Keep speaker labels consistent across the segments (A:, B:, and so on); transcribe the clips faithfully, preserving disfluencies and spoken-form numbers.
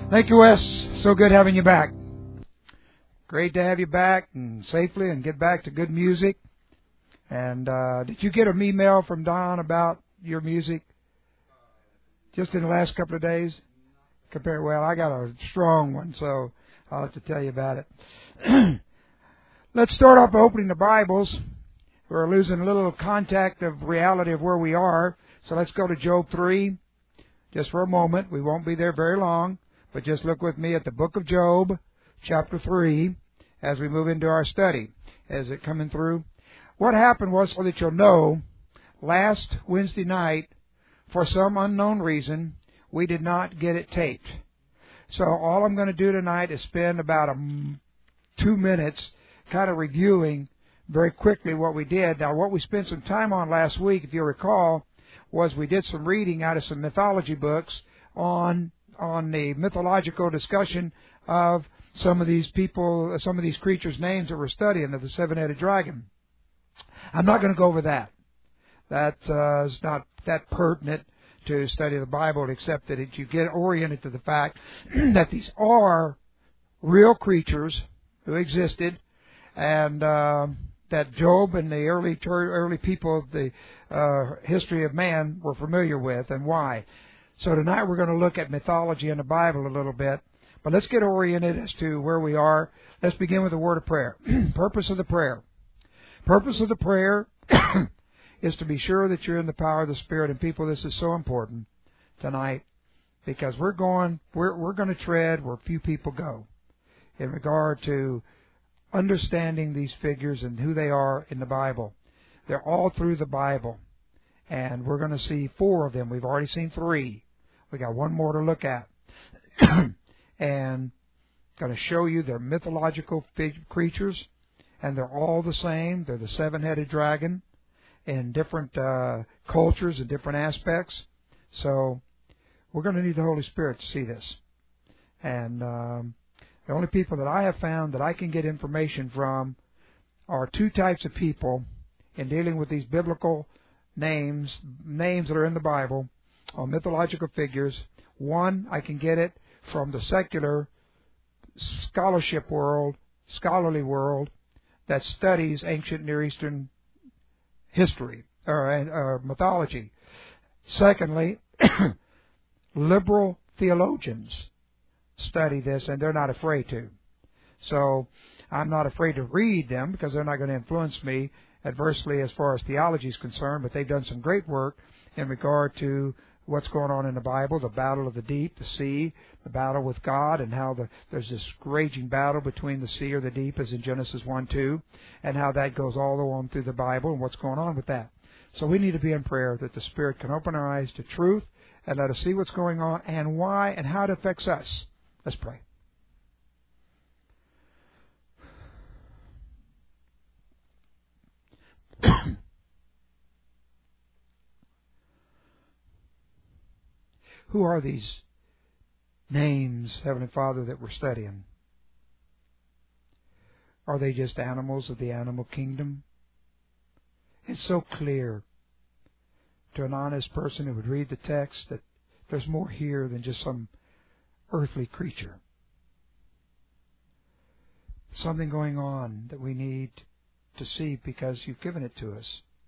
A: Thank you, Wes. So good having you back. Great to have you back and safely and get back to good music. And uh, did you get an email from Don about your music just in the last couple of days? Compare well, I got a strong one, so I'll have to tell you about it. Let's start off by opening the Bibles. We're losing a little contact of reality of where we are. So let's go to Job three just for a moment. We won't be there very long, but just look with me at the book of Job, chapter three, as we move into our study. Is it coming through? What happened was, so that you'll know, last Wednesday night, for some unknown reason, we did not get it taped. So all I'm going to do tonight is spend about a, two minutes kind of reviewing very quickly what we did. Now, what we spent some time on last week, if you recall, was we did some reading out of some mythology books on on the mythological discussion of some of these people, some of these creatures' names that we're studying, of the seven-headed dragon. I'm not going to go over that. That uh, is not that pertinent to study the Bible, except that it, you get oriented to the fact that these are real creatures who existed, and uh, that Job and the early early people of the uh, history of man were familiar with, and why. So tonight we're going to look at mythology in the Bible a little bit, but let's get oriented as to where we are. Let's begin with a word of prayer. Purpose of the prayer. Purpose of the prayer is to be sure that you're in the power of the Spirit. And people, this is so important tonight, because we're going, we're we're going to tread where few people go in regard to understanding these figures and who they are in the Bible. They're all through the Bible, and we're going to see four of them. We've already seen three. We got one more to look at, and going to show you they're mythological fig- creatures, and they're all the same. They're the seven-headed dragon in different uh, cultures and different aspects. So we're going to need the Holy Spirit to see this. And um, the only people that I have found that I can get information from are two types of people in dealing with these biblical names, names that are in the Bible, or mythological figures. One, I can get it from the secular scholarship world, scholarly world, that studies ancient Near Eastern history or, or mythology. Secondly, liberal theologians study this, and they're not afraid to. So I'm not afraid to read them, because they're not going to influence me adversely as far as theology is concerned, but they've done some great work in regard to what's going on in the Bible, the battle of the deep, the sea, the battle with God, and how the, there's this raging battle between the sea or the deep, as in Genesis one two, and how that goes all the way through the Bible and what's going on with that. So we need to be in prayer that the Spirit can open our eyes to truth and let us see what's going on and why and how it affects us. Let's pray. Who are these names, Heavenly Father, that we're studying? Are they just animals of the animal kingdom? It's so clear to an honest person who would read the text that there's more here than just some earthly creature. Something going on that we need to see, because you've given it to us.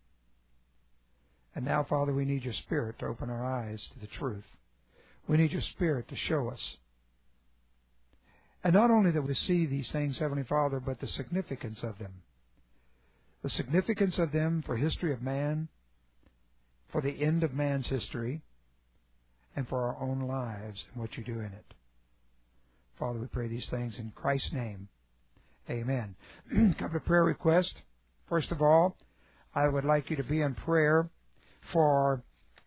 A: And now, Father, we need your Spirit to open our eyes to the truth. We need your Spirit to show us. And not only that we see these things, Heavenly Father, but the significance of them. The significance of them for history of man, for the end of man's history, and for our own lives and what you do in it. Father, we pray these things in Christ's name. Amen. A couple of prayer requests. First of all, I would like you to be in prayer for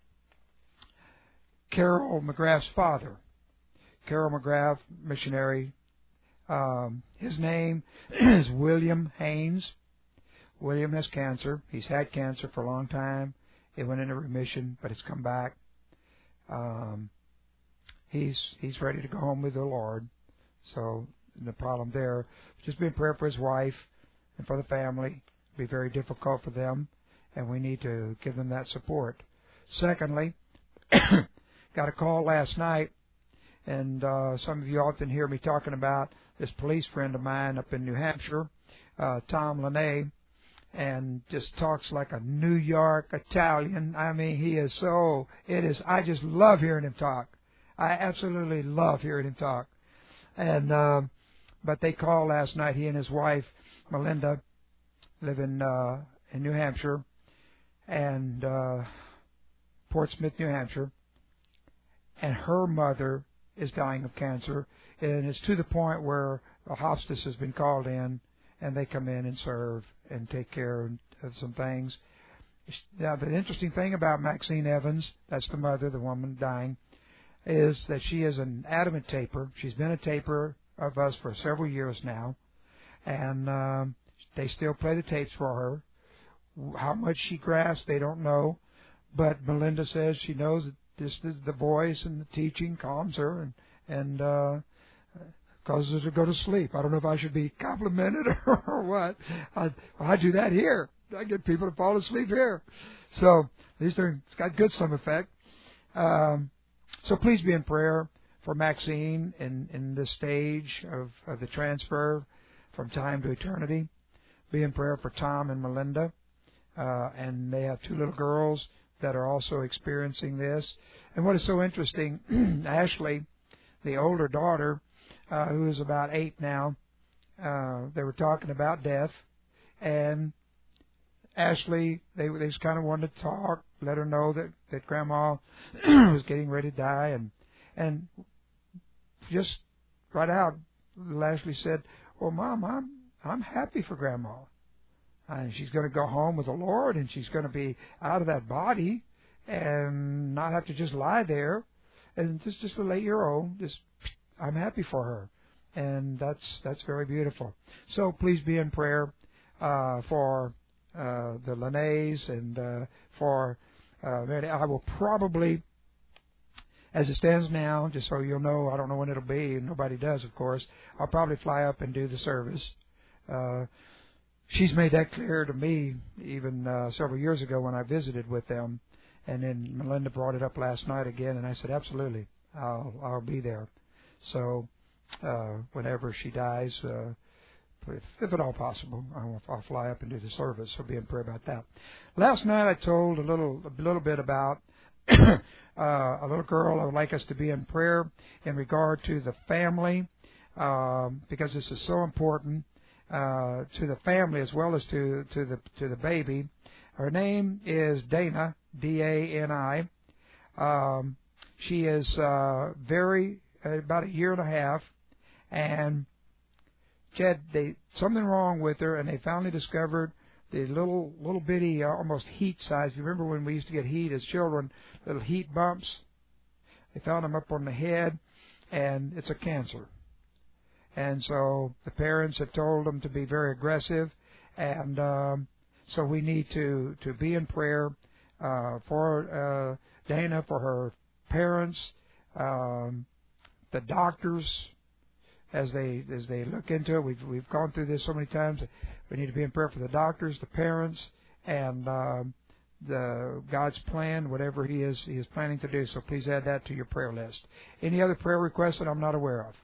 A: Carol McGrath's father. Carol McGrath, missionary. Um, his name is William Haynes. William has cancer. He's had cancer for a long time. It went into remission, but it's come back. Um, he's he's ready to go home with the Lord. So the problem there, just be in prayer for his wife and for the family. It'll be very difficult for them, and we need to give them that support. Secondly, got a call last night, And uh, some of you often hear me talking about this police friend of mine up in New Hampshire, uh, Tom Lene, and just talks like a New York Italian. I mean, he is so, it is, I just love hearing him talk. I absolutely love hearing him talk. And, uh, but they called last night, he and his wife, Melinda, live in, uh, in New Hampshire, and, uh, Portsmouth, New Hampshire, and her mother is dying of cancer, and it's to the point where a hospice has been called in, and they come in and serve and take care of some things. Now, the interesting thing about Maxine Evans, that's the mother, the woman dying, is that she is an adamant taper. She's been a taper of us for several years now, and um, they still play the tapes for her. How much she grasps, they don't know, but Melinda says she knows that this is the voice and the teaching calms her and and uh, causes her to go to sleep. I don't know if I should be complimented or what. I, I do that here. I get people to fall asleep here. So at least it's got good some effect. Um, so please be in prayer for Maxine in, in this stage of, of the transfer from time to eternity. Be in prayer for Tom and Melinda. Uh, and they have two little girls that are also experiencing this. And what is so interesting, Ashley, the older daughter, uh, who is about eight now, uh, they were talking about death, and Ashley, they, they just kind of wanted to talk, let her know that, that Grandma was getting ready to die, and and just right out, Ashley said, well, Mom, I'm, I'm happy for Grandma. And she's going to go home with the Lord, and she's going to be out of that body and not have to just lie there. And just just a eight-year-old, just I'm happy for her, and that's that's very beautiful. So please be in prayer uh, for uh, the Lenays and uh, for uh, Mary. I will probably, as it stands now, just so you'll know, I don't know when it'll be, and nobody does, of course. I'll probably fly up and do the service. Uh, She's made that clear to me even uh, several years ago when I visited with them, and then Melinda brought it up last night again, and I said, absolutely, I'll I'll be there. So uh, whenever she dies, uh, if, if at all possible, I'll, I'll fly up and do the service. So be in prayer about that. Last night I told a little a little bit about uh, a little girl I would like us to be in prayer in regard to the family, um, because this is so important. Uh, to the family as well as to, to the to the baby. Her name is Dana, D A N I. Um, she is uh, very uh, about a year and a half, and she had they, something wrong with her, and they finally discovered the little little bitty, uh, almost heat size. You remember when we used to get heat as children, little heat bumps? They found them up on the head, and it's a cancer. And so the parents have told them to be very aggressive, and um, so we need to, to be in prayer uh, for uh, Dana, for her parents, um, the doctors, as they as they look into it. We've we've gone through this so many times. We need to be in prayer for the doctors, the parents, and um, the God's plan, whatever He is He is planning to do. So please add that to your prayer list. Any other prayer requests that I'm not aware of?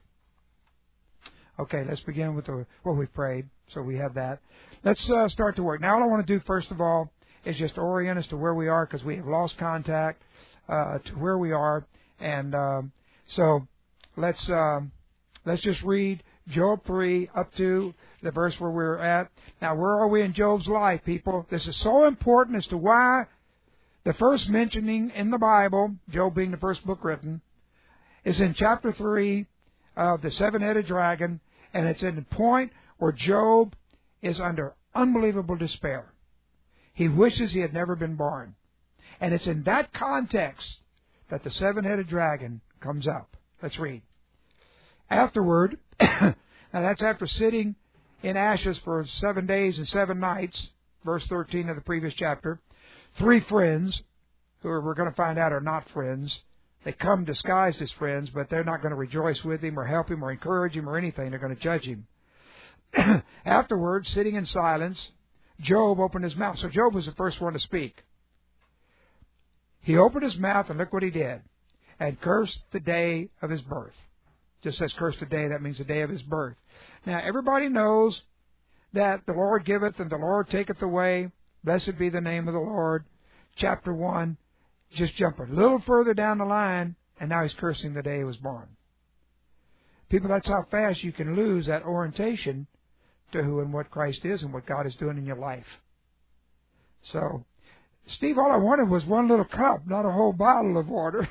A: Okay, let's begin with the, what we've prayed. So we have that. Let's uh, start to work. Now, all I want to do, first of all, is just orient us to where we are, because we have lost contact uh, to where we are. And um, so let's um, let's just read Job three up to the verse where we're at. Now, where are we in Job's life, people? This is so important as to why the first mentioning in the Bible, Job being the first book written, is in chapter three of the seven-headed dragon. And it's in the point where Job is under unbelievable despair. He wishes he had never been born. And it's in that context that the seven-headed dragon comes up. Let's read. Afterward, now that's after sitting in ashes for seven days and seven nights, verse thirteen of the previous chapter, three friends, who we're going to find out are not friends, they come disguised as friends, but they're not going to rejoice with him or help him or encourage him or anything. They're going to judge him. Afterwards, sitting in silence, Job opened his mouth. So Job was the first one to speak. He opened his mouth, and look what he did. and cursed the day of his birth. Just says curse the day, that means the day of his birth. Now, everybody knows that the Lord giveth and the Lord taketh away. Blessed be the name of the Lord. Chapter one, just jump a little further down the line, and now he's cursing the day he was born. People, that's how fast you can lose that orientation to who and what Christ is and what God is doing in your life. So, Steve, all I wanted was one little cup, not a whole bottle of water.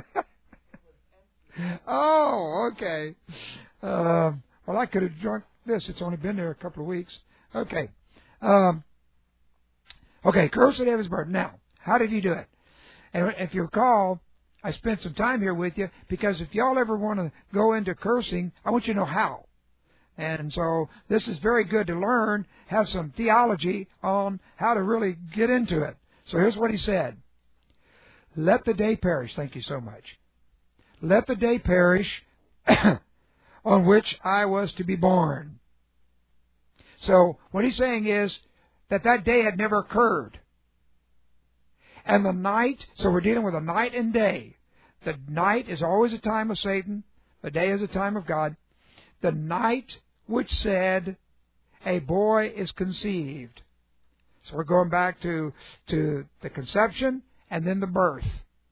A: Oh, okay. Um, well, I could have drunk this. It's only been there a couple of weeks. Okay. Um, okay, curse the day of his birth. Now, how did he do it? And if you recall, I spent some time here with you because if y'all ever want to go into cursing, I want you to know how. And so this is very good to learn, have some theology on how to really get into it. So here's what he said. Let the day perish. Thank you so much. Let the day perish on which I was to be born. So what he's saying is that that day had never occurred. And the night, so we're dealing with a night and day. The night is always a time of Satan. The day is a time of God. The night which said, a boy is conceived. So we're going back to, to the conception and then the birth.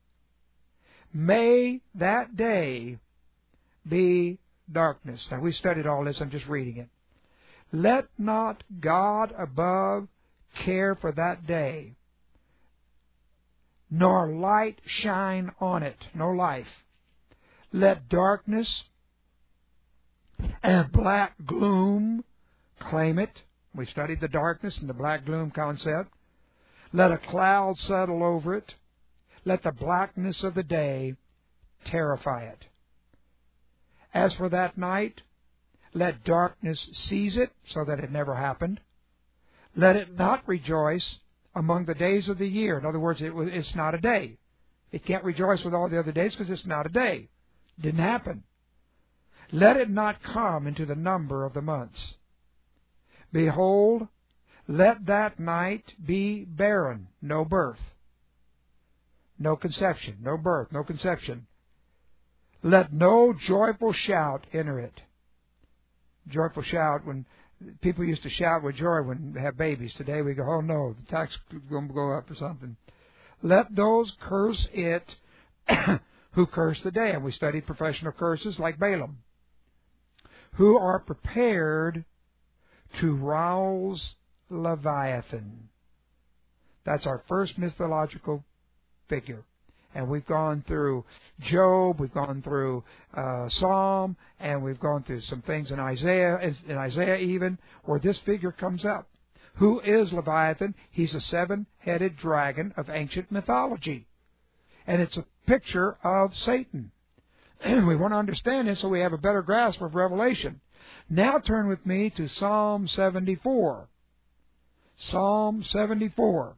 A: May that day be darkness. Now, we studied all this. I'm just reading it. Let not God above care for that day, nor light shine on it. No life. Let darkness and black gloom claim it. We studied the darkness and the black gloom concept. Let a cloud settle over it. Let the blackness of the day terrify it. As for that night, let darkness seize it so that it never happened. Let it not rejoice among the days of the year. In other words, it was, it's not a day. It can't rejoice with all the other days because it's not a day. It didn't happen. Let it not come into the number of the months. Behold, let that night be barren, no birth. No conception, no birth, no conception. Let no joyful shout enter it. Joyful shout, when people used to shout with joy when they have babies. Today we go, oh no, the tax is going to go up or something. Let those curse it who curse the day. And we studied professional curses like Balaam. Who are prepared to rouse Leviathan. That's our first mythological figure. And we've gone through Job, we've gone through uh, Psalm, and we've gone through some things in Isaiah, in Isaiah even, where this figure comes up. Who is Leviathan? He's a seven-headed dragon of ancient mythology. And it's a picture of Satan. We want to understand this so we have a better grasp of Revelation. Now turn with me to Psalm seventy-four. Psalm seventy-four.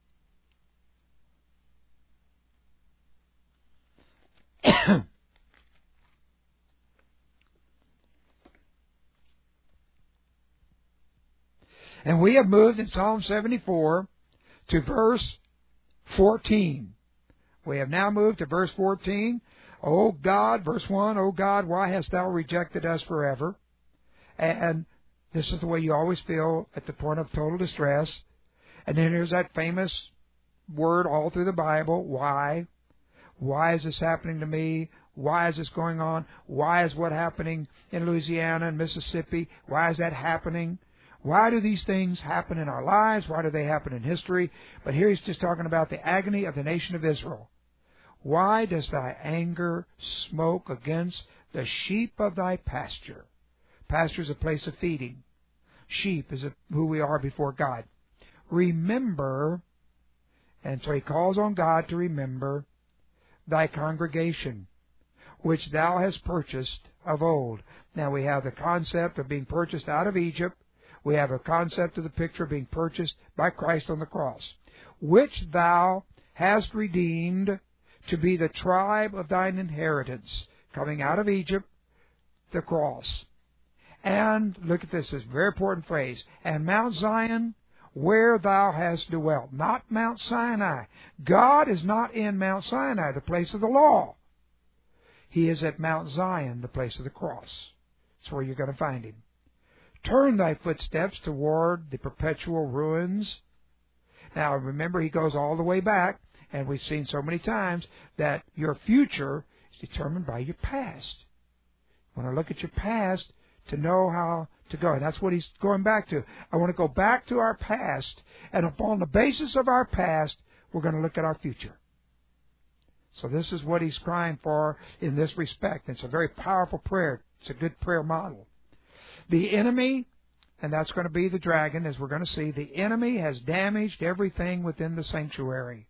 A: And we have moved in Psalm seventy-four to verse fourteen. We have now moved to verse fourteen. O God, verse one, O God, why hast thou rejected us forever? And this is the way you always feel at the point of total distress. And then there's that famous word all through the Bible, why? Why is this happening to me? Why is this going on? Why is what happening in Louisiana and Mississippi? Why is that happening? Why do these things happen in our lives? Why do they happen in history? But here he's just talking about the agony of the nation of Israel. Why does thy anger smoke against the sheep of thy pasture? Pasture is a place of feeding. Sheep is a, who we are before God. Remember, and so he calls on God to remember thy congregation, which thou hast purchased of old. Now we have the concept of being purchased out of Egypt. We have a concept of the picture of being purchased by Christ on the cross, which thou hast redeemed to be the tribe of thine inheritance, coming out of Egypt, the cross. And look at this, this very important phrase, and Mount Zion, where thou hast dwelt. Not Mount Sinai. God is not in Mount Sinai, the place of the law. He is at Mount Zion, the place of the cross. That's where you're going to find Him. Turn thy footsteps toward the perpetual ruins. Now, remember, He goes all the way back, and we've seen so many times that your future is determined by your past. You want to look at your past to know how to go. And that's what He's going back to. I want to go back to our past, and upon the basis of our past, we're going to look at our future. So this is what He's crying for in this respect. It's a very powerful prayer. It's a good prayer model. The enemy, and that's going to be the dragon, as we're going to see, the enemy has damaged everything within the sanctuary.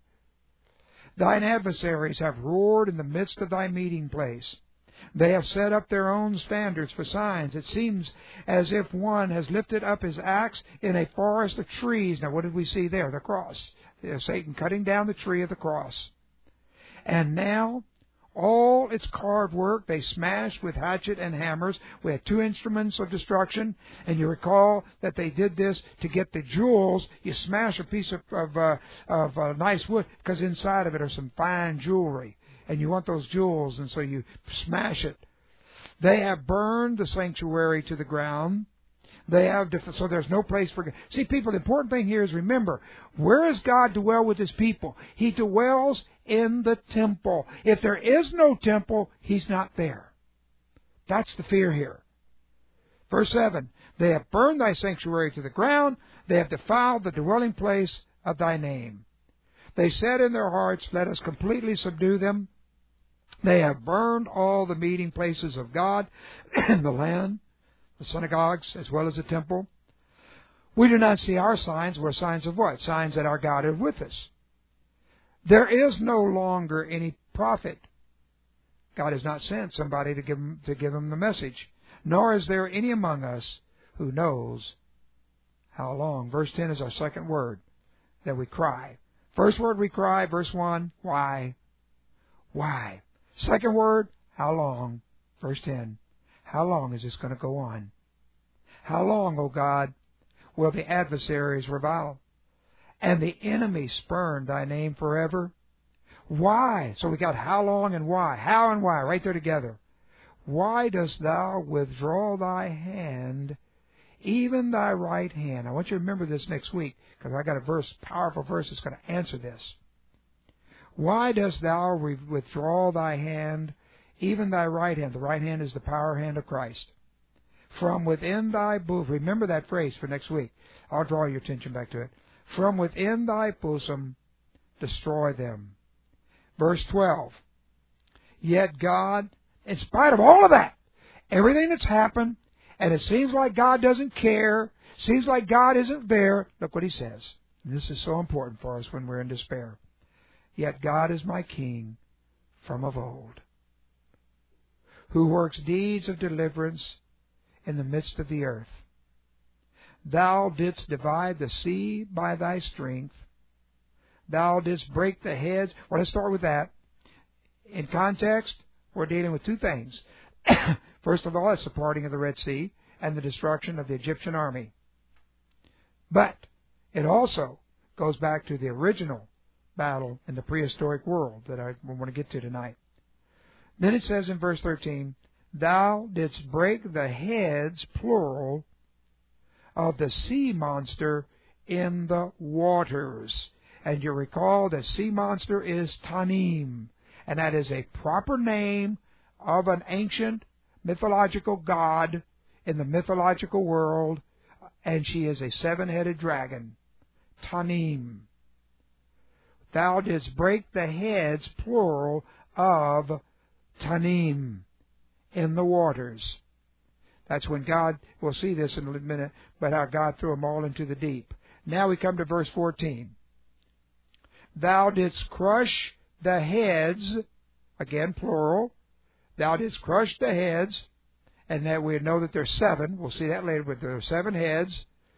A: Thine adversaries have roared in the midst of thy meeting place. They have set up their own standards for signs. It seems as if one has lifted up his axe in a forest of trees. Now, what did we see there? The cross. Satan cutting down the tree of the cross. And now, all its carved work they smashed with hatchet and hammers. We had two instruments of destruction. And you recall that they did this to get the jewels. You smash a piece of, of, uh, of uh, nice wood because inside of it are some fine jewelry. And you want those jewels, and so you smash it. They have burned the sanctuary to the ground. They have def- so there's no place for God. See, people, the important thing here is remember, where does God dwell with His people? He dwells in the temple. If there is no temple, He's not there. That's the fear here. Verse seven, they have burned thy sanctuary to the ground. They have defiled the dwelling place of thy name. They said in their hearts, let us completely subdue them. They have burned all the meeting places of God in the land, the synagogues, as well as the temple. We do not see our signs. We're signs of what? Signs that our God is with us. There is no longer any prophet. God has not sent somebody to give him, to give him the message. Nor is there any among us who knows how long. Verse ten is our second word that we cry. First word we cry, verse one, why? Why? Second word, how long? Verse ten, how long is this going to go on? How long, O God, will the adversaries revile, and the enemy spurn thy name forever? Why? So we got how long and why. How and why, right there together. Why dost thou withdraw thy hand, even thy right hand? I want you to remember this next week, because I got a verse, powerful verse that's going to answer this. Why dost thou withdraw thy hand, even thy right hand? The right hand is the power hand of Christ. From within thy bosom. Remember that phrase for next week. I'll draw your attention back to it. From within thy bosom, destroy them. Verse twelve. Yet God, in spite of all of that, everything that's happened, and it seems like God doesn't care, seems like God isn't there, look what He says. And this is so important for us when we're in despair. Yet God is my King from of old, who works deeds of deliverance in the midst of the earth. Thou didst divide the sea by thy strength. Thou didst break the heads. Well, let's start with that. In context, we're dealing with two things. First of all, it's the parting of the Red Sea and the destruction of the Egyptian army. But it also goes back to the original battle in the prehistoric world that I want to get to tonight. Then it says in verse thirteen, Thou didst break the heads, plural, of the sea monster in the waters. And you recall the sea monster is Tanim, and that is a proper name of an ancient mythological god in the mythological world, and she is a seven-headed dragon, Tanim. Thou didst break the heads, plural, of Tanim in the waters. That's when God, we'll see this in a minute, but how God threw them all into the deep. Now we come to verse fourteen. Thou didst crush the heads, again plural, thou didst crush the heads, and that we know that there's seven, we'll see that later, but there are seven heads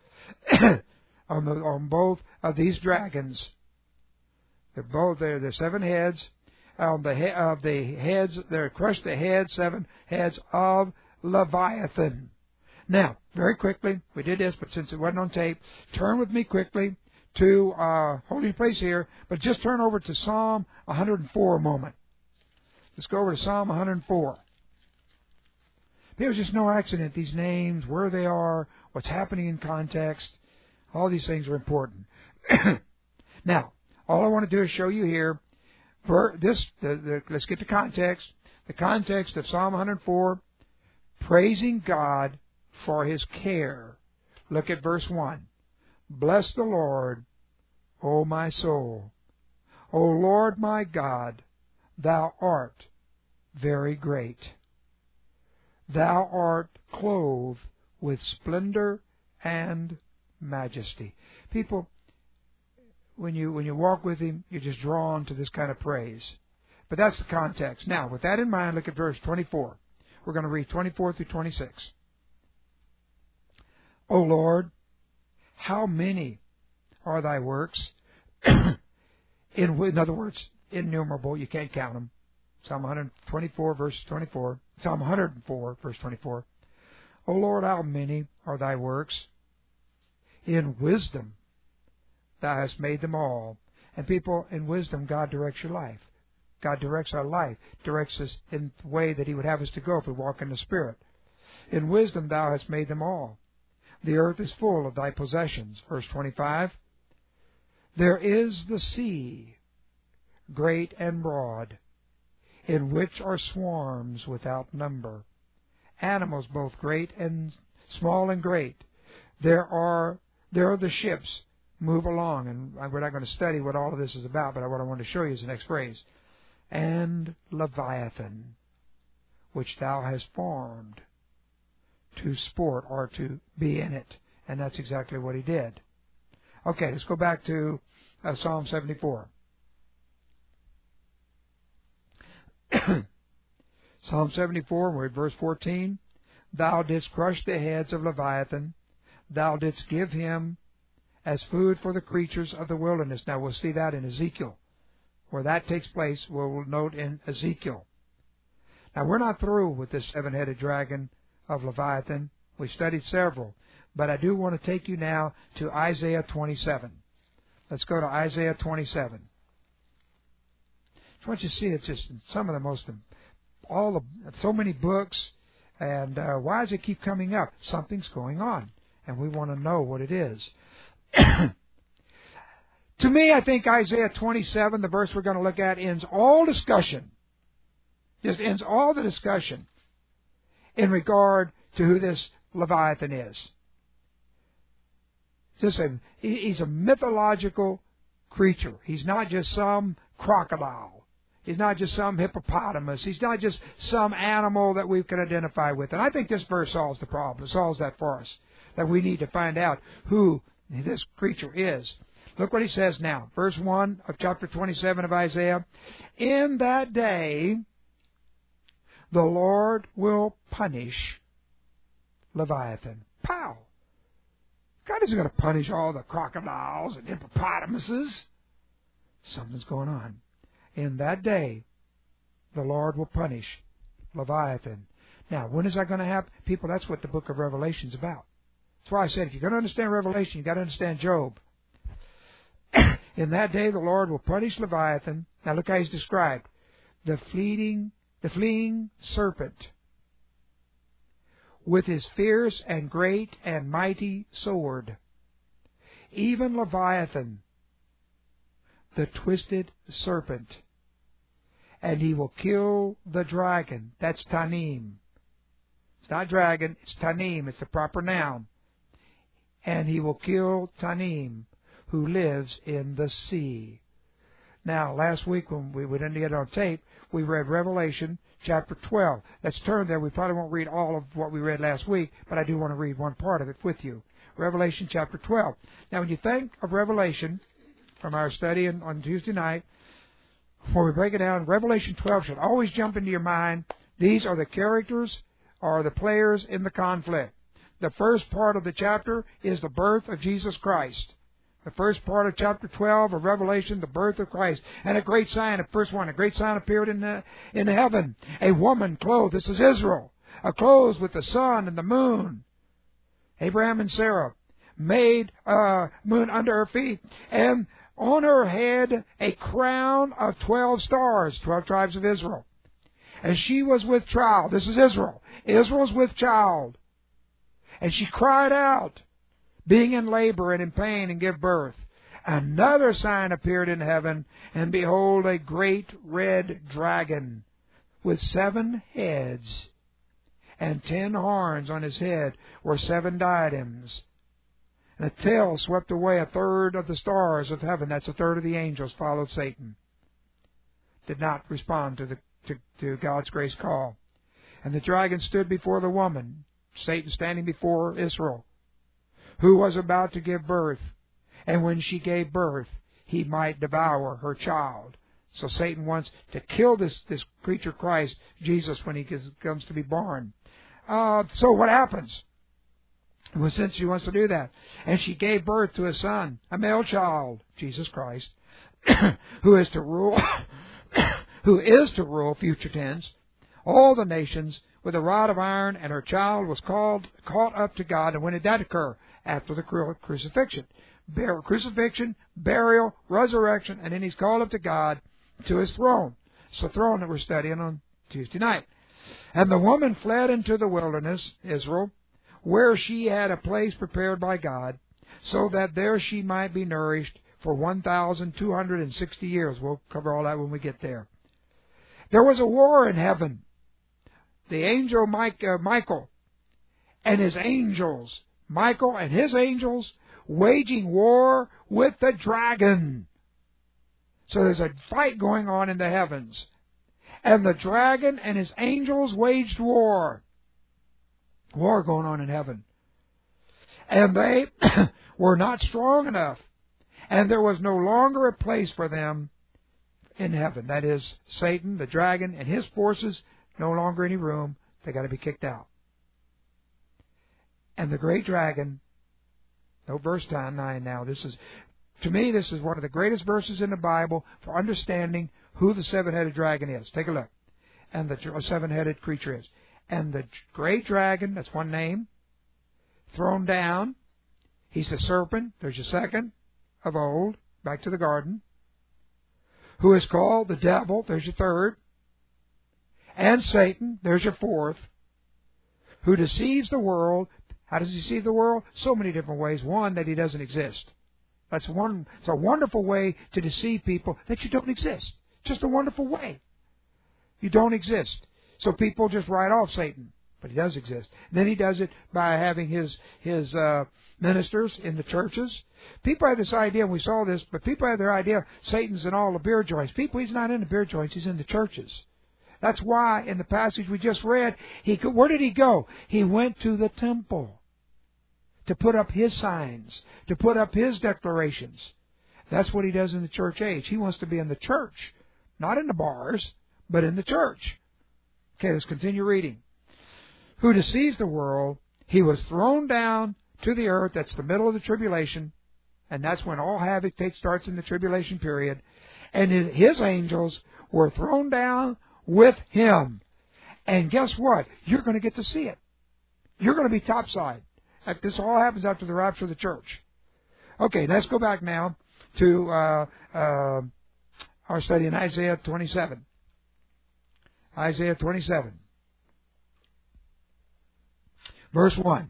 A: on, the, on both of these dragons. They're both there. There's seven heads on the he, of the heads. They're crushed the heads, seven heads of Leviathan. Now, very quickly, we did this, but since it wasn't on tape, turn with me quickly to uh, holding place here, but just turn over to Psalm one hundred four a moment. Let's go over to Psalm one hundred four. There's just no accident. These names, where they are, what's happening in context, all these things are important. Now, all I want to do is show you here, for this, the, the, let's get the context. The context of Psalm one hundred four, praising God for His care. Look at verse one. Bless the Lord, O my soul. O Lord my God, Thou art very great. Thou art clothed with splendor and majesty. People, when you when you walk with Him, you're just drawn to this kind of praise. But that's the context. Now, with that in mind, look at verse twenty-four. We're going to read twenty-four through twenty-six. O Lord, how many are Thy works? in, in other words, innumerable. You can't count them. Psalm one hundred twenty-four, verse twenty-four. Psalm one hundred four, verse twenty-four. O Lord, how many are Thy works? In wisdom Thou hast made them all. And people, in wisdom, God directs your life. God directs our life, directs us in the way that He would have us to go if we walk in the Spirit. In wisdom Thou hast made them all. The earth is full of Thy possessions. Verse twenty-five. There is the sea, great and broad, in which are swarms without number, animals both great and small and great. There are there are the ships move along, and we're not going to study what all of this is about, but what I want to show you is the next phrase. And Leviathan, which Thou hast formed to sport or to be in it. And that's exactly what He did. Okay, let's go back to uh, Psalm seventy-four. Psalm seventy-four, we're at verse fourteen. Thou didst crush the heads of Leviathan. Thou didst give him as food for the creatures of the wilderness. Now, we'll see that in Ezekiel. Where that takes place, we'll note in Ezekiel. Now, we're not through with this seven-headed dragon of Leviathan. We studied several. But I do want to take you now to Isaiah twenty-seven. Let's go to Isaiah twenty-seven. I want you to see it's just some of the most, all the, so many books, and uh, why does it keep coming up? Something's going on, and we want to know what it is. To me, I think Isaiah twenty-seven, the verse we're going to look at, ends all discussion. Just ends all the discussion in regard to who this Leviathan is. Just a, he's a mythological creature. He's not just some crocodile. He's not just some hippopotamus. He's not just some animal that we can identify with. And I think this verse solves the problem. It solves that for us. That we need to find out who this creature is. Look what he says now. Verse one of chapter twenty-seven of Isaiah. In that day, the Lord will punish Leviathan. Pow! God isn't going to punish all the crocodiles and hippopotamuses. Something's going on. In that day, the Lord will punish Leviathan. Now, when is that going to happen? People, that's what the book of Revelation is about. That's why I said, if you're going to understand Revelation, you've got to understand Job. In that day, the Lord will punish Leviathan. Now, look how he's described. The fleeting, the fleeing serpent, with his fierce and great and mighty sword. Even Leviathan, the twisted serpent. And he will kill the dragon. That's Tanim. It's not dragon, it's Tanim. It's the proper noun. And he will kill Tanim, who lives in the sea. Now, last week when we didn't get it on tape, we read Revelation chapter twelve. Let's turn there. We probably won't read all of what we read last week, but I do want to read one part of it with you. Revelation chapter twelve. Now, when you think of Revelation, from our study on Tuesday night, before we break it down, Revelation twelve should always jump into your mind. These are the characters or the players in the conflict. The first part of the chapter is the birth of Jesus Christ. The first part of chapter twelve of Revelation, the birth of Christ. And a great sign, the first one, a great sign appeared in the, in heaven. A woman clothed, this is Israel, a clothed with the sun and the moon. Abraham and Sarah made uh, moon under her feet. And on her head a crown of twelve stars, twelve tribes of Israel. And she was with child. This is Israel. Israel's with child. And she cried out, being in labor and in pain, and give birth. Another sign appeared in heaven, and behold, a great red dragon with seven heads and ten horns on his head were seven diadems. And a tail swept away a third of the stars of heaven. That's a third of the angels followed Satan. Did not respond to the to, to God's grace call. And the dragon stood before the woman, Satan standing before Israel, who was about to give birth. And when she gave birth, he might devour her child. So Satan wants to kill this, this creature Christ, Jesus, when he comes to be born. Uh, so what happens? Well, since she wants to do that. And she gave birth to a son, a male child, Jesus Christ, who is to rule, who is to rule, future tense, all the nations with a rod of iron, and her child was called, caught up to God. And when did that occur? After the crucifixion. Bur- crucifixion, burial, resurrection, and then he's called up to God, to his throne. It's the throne that we're studying on Tuesday night. And the woman fled into the wilderness, Israel, where she had a place prepared by God, so that there she might be nourished for one thousand two hundred sixty years. We'll cover all that when we get there. There was a war in heaven. The angel Mike, uh, Michael and his angels, Michael and his angels, waging war with the dragon. So there's a fight going on in the heavens. And the dragon and his angels waged war. War going on in heaven. And they were not strong enough. And there was no longer a place for them in heaven. That is, Satan, the dragon, and his forces, no longer any room. They got to be kicked out. And the great dragon, no verse nine now, this is, to me, this is one of the greatest verses in the Bible for understanding who the seven-headed dragon is. Take a look. And the seven-headed creature is. And the great dragon, that's one name, thrown down. He's the serpent. There's your second of old, back to the garden. Who is called the devil. There's your third. And Satan. There's your fourth. Who deceives the world. How does he deceive the world? So many different ways. One, that he doesn't exist. That's one. It's a wonderful way to deceive people that you don't exist. Just a wonderful way. You don't exist. So people just write off Satan, but he does exist. And then he does it by having his his uh, ministers in the churches. People have this idea, and we saw this, but people have their idea Satan's in all the beer joints. People, he's not in the beer joints. He's in the churches. That's why in the passage we just read, he where did he go? He went to the temple to put up his signs, to put up his declarations. That's what he does in the church age. He wants to be in the church, not in the bars, but in the church. Okay, let's continue reading. Who deceives the world, he was thrown down to the earth. That's the middle of the tribulation, and that's when all havoc takes starts in the tribulation period. And his angels were thrown down with him. And guess what? You're going to get to see it. You're going to be topside. This all happens after the rapture of the church. Okay, let's go back now to uh, uh, our study in Isaiah twenty-seven. Isaiah twenty-seven. Verse one.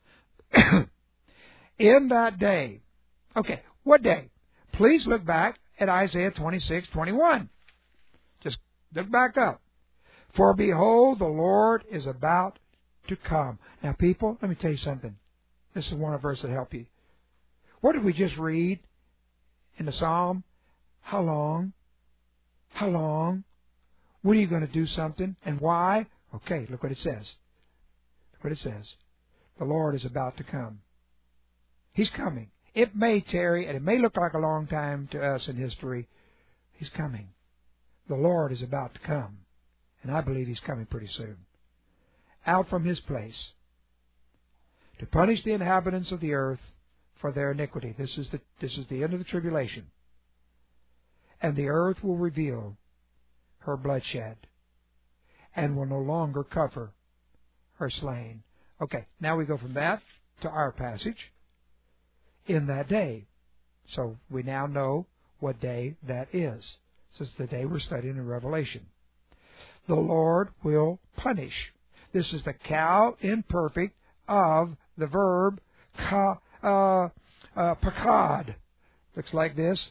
A: In that day. Okay, what day? Please look back at Isaiah twenty-six, twenty-one. Just look back up. For behold, the Lord is about to come. Now, people, let me tell you something. This is one verse that help you. What did we just read in the Psalm? How long? How long? When are you going to do something? And why? Okay, look what it says. Look what it says. The Lord is about to come. He's coming. It may tarry, and it may look like a long time to us in history. He's coming. The Lord is about to come. And I believe He's coming pretty soon. Out from His place to punish the inhabitants of the earth for their iniquity. This is the, this is the end of the tribulation. And the earth will reveal her bloodshed and will no longer cover her slain. Okay, now we go from that to our passage. In that day. So we now know what day that is. This is the day we're studying in Revelation. the Lord will punish. This is the cow imperfect of the verb ka, uh, uh, pakad. Looks like this.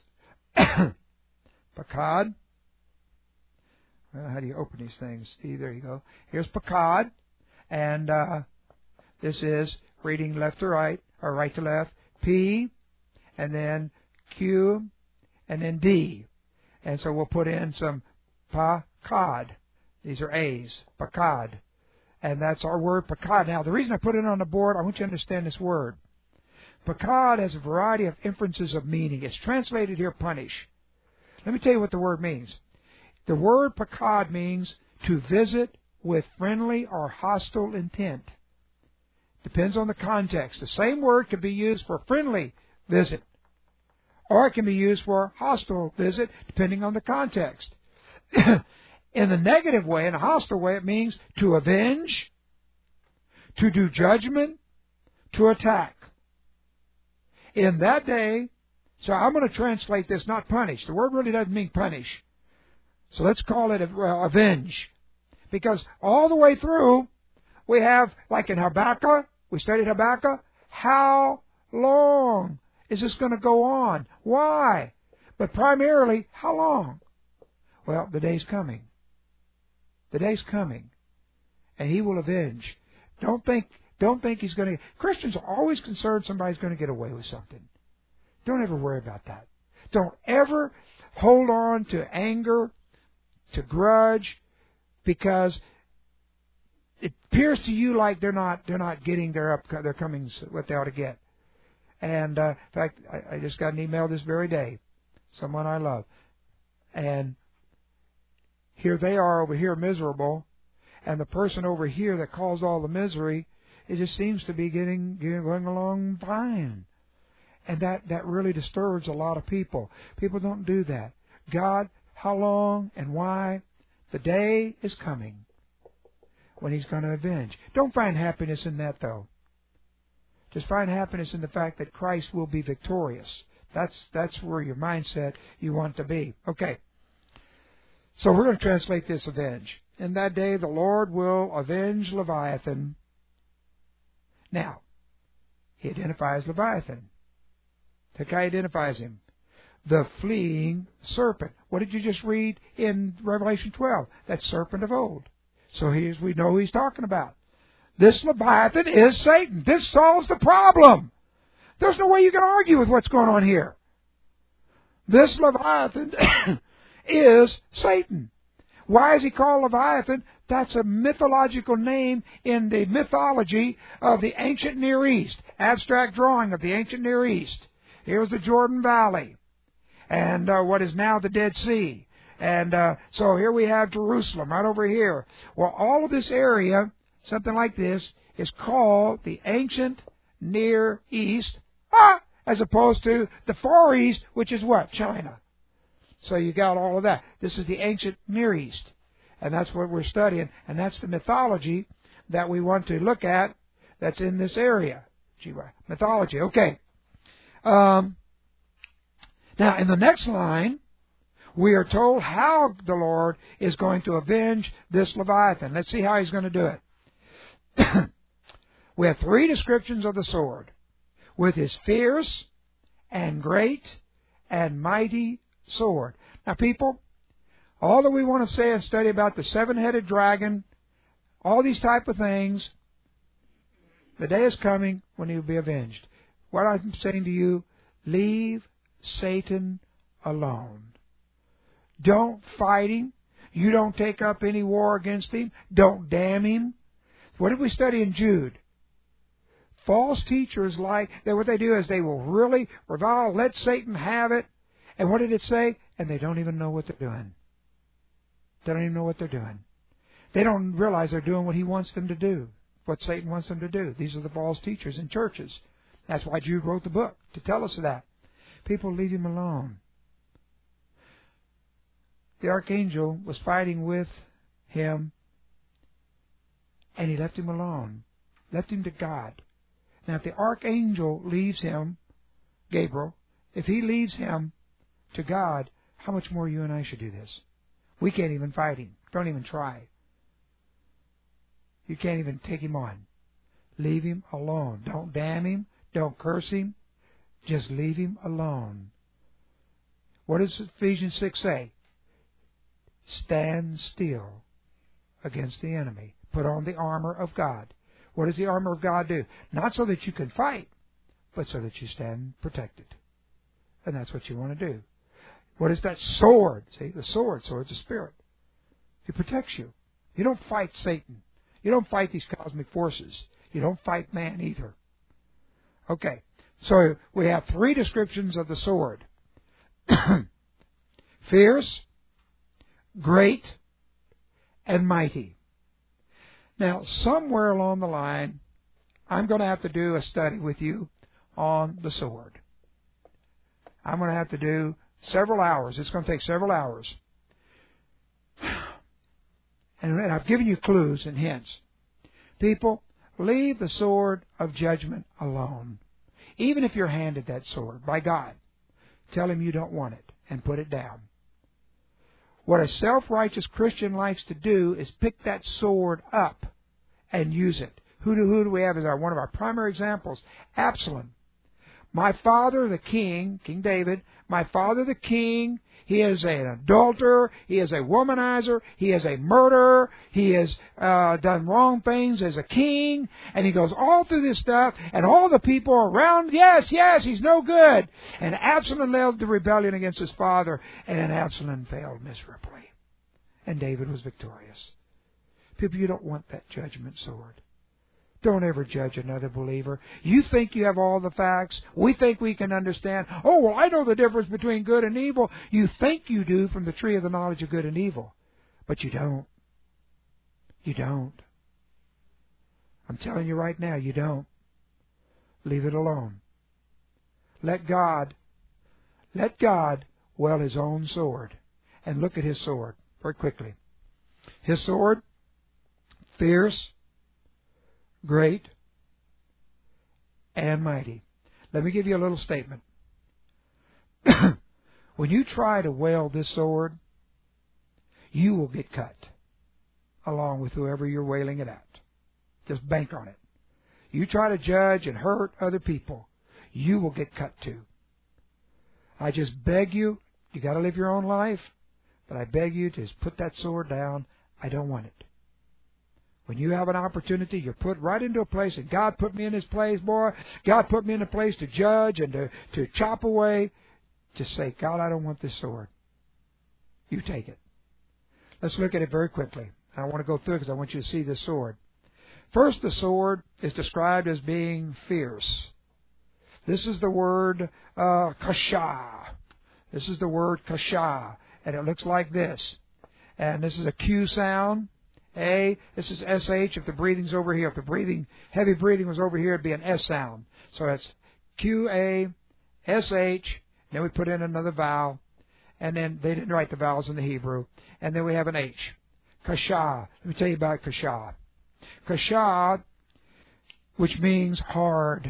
A: Pakad. Well, how do you open these things? See, there you go. Here's pakad. And uh, this is reading left to right, or right to left. P, and then Q, and then D. And so we'll put in some pakad. These are A's. Pakad. And that's our word, pakad. Now, the reason I put it on the board, I want you to understand this word. Pakad has a variety of inferences of meaning. It's translated here, punish. Let me tell you what the word means. The word pakad means to visit with friendly or hostile intent. Depends on the context. The same word can be used for friendly visit, or it can be used for hostile visit, depending on the context. In the negative way, in a hostile way, it means to avenge, to do judgment, to attack. In that day, so I'm going to translate this, not punish. The word really doesn't mean punish. So let's call it well, avenge. Because all the way through, we have, like in Habakkuk, we studied Habakkuk, how long is this going to go on? Why? But primarily, how long? Well, the day's coming. The day's coming. And He will avenge. Don't think, don't think He's going to... Christians are always concerned somebody's going to get away with something. Don't ever worry about that. Don't ever hold on to anger, to grudge, because it appears to you like they're not they're not getting their up their comings what they ought to get. And uh, in fact, I, I just got an email this very day, someone I love, and here they are over here miserable, and the person over here that caused all the misery, it just seems to be getting, getting going along fine. And that, that really disturbs a lot of people. People don't do that. God, how long and why? The day is coming when He's going to avenge. Don't find happiness in that, though. Just find happiness in the fact that Christ will be victorious. That's, that's where your mindset you want to be. Okay. So we're going to translate this avenge. In that day, the Lord will avenge Leviathan. Now, He identifies Leviathan. The guy identifies him. The fleeing serpent. What did you just read in Revelation twelve? That serpent of old. So here's, we know who He's talking about. This Leviathan is Satan. This solves the problem. There's no way you can argue with what's going on here. This Leviathan is Satan. Why is he called Leviathan? That's a mythological name in the mythology of the ancient Near East. Abstract drawing of the ancient Near East. Here's the Jordan Valley, and uh, what is now the Dead Sea. And uh, so here we have Jerusalem right over here. Well, all of this area, something like this, is called the ancient Near East, ah, as opposed to the Far East, which is what? China. So you got all of that. This is the ancient Near East, and that's what we're studying, and that's the mythology that we want to look at that's in this area. Mythology, okay. Um, now, in the next line, we are told how the Lord is going to avenge this Leviathan. Let's see how He's going to do it. We have three descriptions of the sword. With His fierce and great and mighty sword. Now, people, all that we want to say and study about the seven-headed dragon, all these type of things, the day is coming when He will be avenged. What I'm saying to you, leave Satan alone. Don't fight him. You don't take up any war against him. Don't damn him. What did we study in Jude? False teachers like, that what they do is they will really revile, let Satan have it. And what did it say? And they don't even know what they're doing. They don't even know what they're doing. They don't realize they're doing what he wants them to do, what Satan wants them to do. These are the false teachers in churches. That's why Jude wrote the book, to tell us that. People, leave him alone. The archangel was fighting with him, and he left him alone. Left him to God. Now, if the archangel leaves him, Gabriel, if he leaves him to God, how much more you and I should do this? We can't even fight him. Don't even try. You can't even take him on. Leave him alone. Don't damn him. Don't curse him. Just leave him alone. What does Ephesians six say? Stand still against the enemy. Put on the armor of God. What does the armor of God do? Not so that you can fight, but so that you stand protected. And that's what you want to do. What is that sword? See, the sword, sword's a spirit. It protects you. You don't fight Satan. You don't fight these cosmic forces. You don't fight man either. Okay, so we have three descriptions of the sword. Fierce, great, and mighty. Now, somewhere along the line, I'm going to have to do a study with you on the sword. I'm going to have to do several hours. It's going to take several hours. And I've given you clues and hints. People, leave the sword of judgment alone. Even if you're handed that sword by God, tell Him you don't want it and put it down. What a self-righteous Christian likes to do is pick that sword up and use it. Who do, who do we have as our, one of our primary examples? Absalom. My father, the king, King David, my father, the king, he is an adulterer, he is a womanizer, he is a murderer, he has uh, done wrong things as a king, and he goes all through this stuff, and all the people around, yes, yes, he's no good. And Absalom led the rebellion against his father, and Absalom failed miserably. And David was victorious. People, you don't want that judgment sword. Don't ever judge another believer. You think you have all the facts. We think we can understand. Oh, well, I know the difference between good and evil. You think you do from the tree of the knowledge of good and evil. But you don't. You don't. I'm telling you right now, you don't. Leave it alone. Let God, let God wield His own sword. And look at His sword very quickly. His sword, fierce, great, and mighty. Let me give you a little statement. When you try to wield this sword, you will get cut, along with whoever you're wielding it at. Just bank on it. You try to judge and hurt other people, you will get cut too. I just beg you, you got to live your own life, but I beg you to just put that sword down. I don't want it. When you have an opportunity, you're put right into a place, and God put me in this place, boy. God put me in a place to judge and to, to chop away. Just say, God, I don't want this sword. You take it. Let's look at it very quickly. I want to go through it because I want you to see this sword. First, the sword is described as being fierce. This is the word uh, kasha. This is the word kasha, and it looks like this. And this is a Q sound. A, this is S H. If the breathing's over here, if the breathing, heavy breathing was over here, it'd be an S sound. So it's Q A, S H, then we put in another vowel, and then they didn't write the vowels in the Hebrew, and then we have an H. Kasha. Let me tell you about kasha. Kasha, which means hard,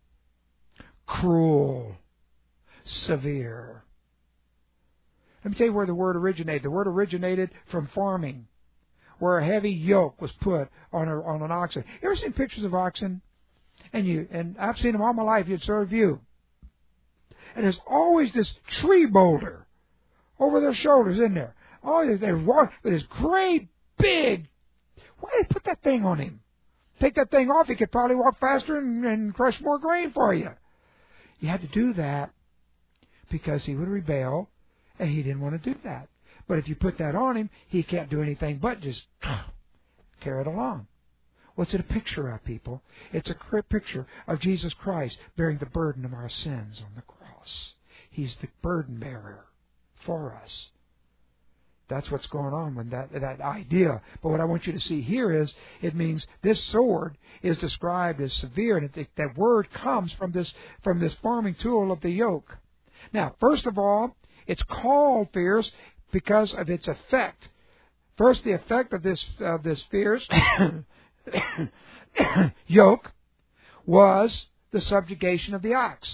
A: cruel, severe. Let me tell you where the word originated. The word originated from farming, where a heavy yoke was put on a, on an oxen. You ever seen pictures of oxen? And you and I've seen them all my life. You'd sort of view. And there's always this tree boulder over their shoulders, in there. Oh, they're walking with this great big. Why did they put that thing on him? Take that thing off, he could probably walk faster and, and crush more grain for you. You had to do that because he would rebel, and he didn't want to do that. But if you put that on him, he can't do anything but just carry it along. What's it a picture of, people? It's a picture of Jesus Christ bearing the burden of our sins on the cross. He's the burden bearer for us. That's what's going on with that, that idea. But what I want you to see here is, it means this sword is described as severe, and it, that word comes from this, from this farming tool of the yoke. Now, first of all, it's called fierce because of its effect. First, the effect of this of this fierce yoke was the subjugation of the ox.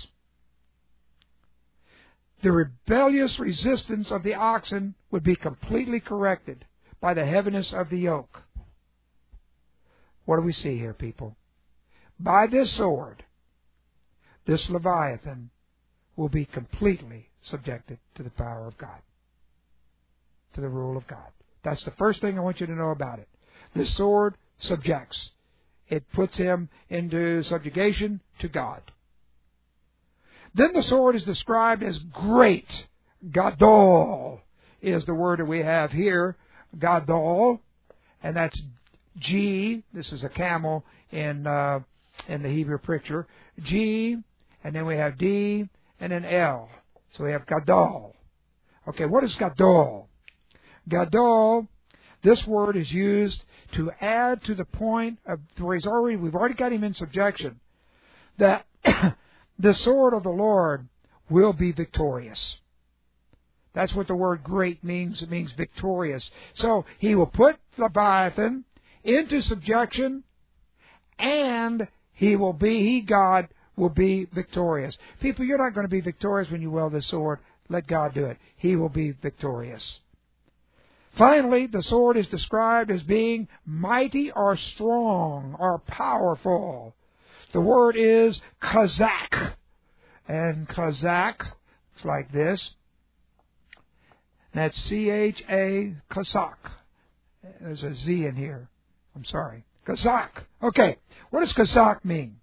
A: The rebellious resistance of the oxen would be completely corrected by the heaviness of the yoke. what do we see here, people? By this sword, this Leviathan will be completely subjected to the power of God, to the rule of God. That's the first thing I want you to know about it. This sword subjects. It puts him into subjugation to God. Then the sword is described as great. Gadol is the word that we have here. Gadol, and that's G. This is a camel in uh, in the Hebrew picture. G, and then we have D, and then L. So we have Gadol. Okay, what is Gadol? Gadol, this word is used to add to the point of where he's already, we've already got him in subjection, that the sword of the Lord will be victorious. That's what the word great means. It means victorious. So he will put Leviathan into subjection, and he will be, he, God, will be victorious. People, you're not going to be victorious when you wield this sword. Let God do it. He will be victorious. Finally, the sword is described as being mighty or strong or powerful. The word is Chazak. And Chazak, it's like this. That's C H A, Chazak. There's a Z in here. I'm sorry. Chazak. Okay, what does Chazak mean?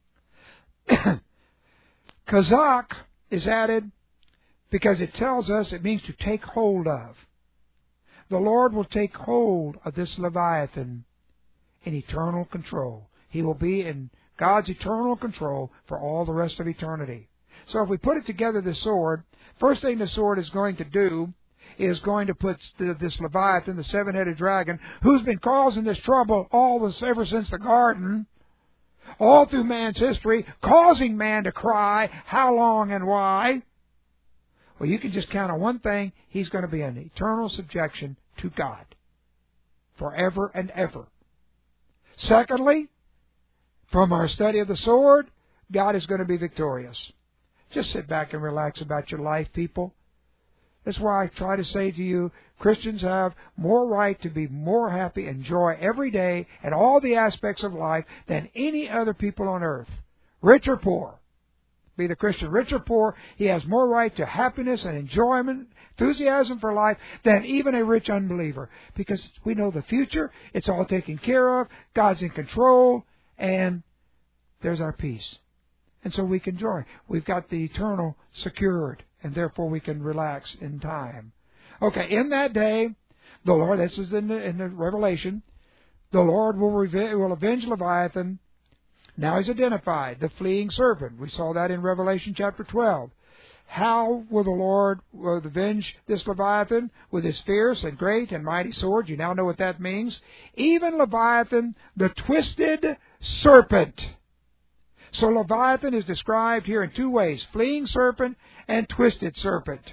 A: Chazak is added because it tells us it means to take hold of. The Lord will take hold of this Leviathan in eternal control. He will be in God's eternal control for all the rest of eternity. So if we put it together, the sword, first thing the sword is going to do is going to put this Leviathan, the seven-headed dragon, who's been causing this trouble all this ever since the garden, all through man's history, causing man to cry, how long and why? Well, you can just count on one thing. He's going to be in eternal subjection to God forever and ever. Secondly, from our study of the sword, God is going to be victorious. Just sit back and relax about your life, people. That's why I try to say to you, Christians have more right to be more happy and joy every day and all the aspects of life than any other people on earth, rich or poor. Be the Christian rich or poor, he has more right to happiness and enjoyment, enthusiasm for life than even a rich unbeliever. Because we know the future, it's all taken care of, God's in control, and there's our peace. And so we can joy. We've got the eternal secured, and therefore we can relax in time. Okay, in that day, the Lord, this is in the, in the Revelation, the Lord will, reve- will avenge Leviathan. Now he's identified, the fleeing serpent. We saw that in Revelation chapter twelve. How will the Lord will avenge this Leviathan? With his fierce and great and mighty sword. You now know what that means. Even Leviathan, the twisted serpent. So Leviathan is described here in two ways, fleeing serpent and twisted serpent.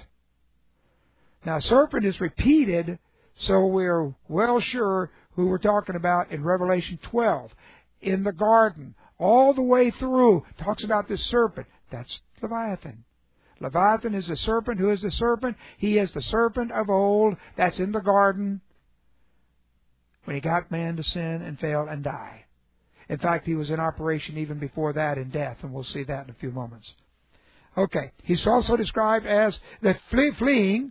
A: Now serpent is repeated, so we're well sure who we're talking about in Revelation twelve. In the garden, all the way through, talks about this serpent. That's Leviathan. Leviathan is the serpent. Who is the serpent? He is the serpent of old. That's in the garden when he got man to sin and fail and die. In fact, he was in operation even before that in death, and we'll see that in a few moments. Okay, he's also described as the flee, fleeing.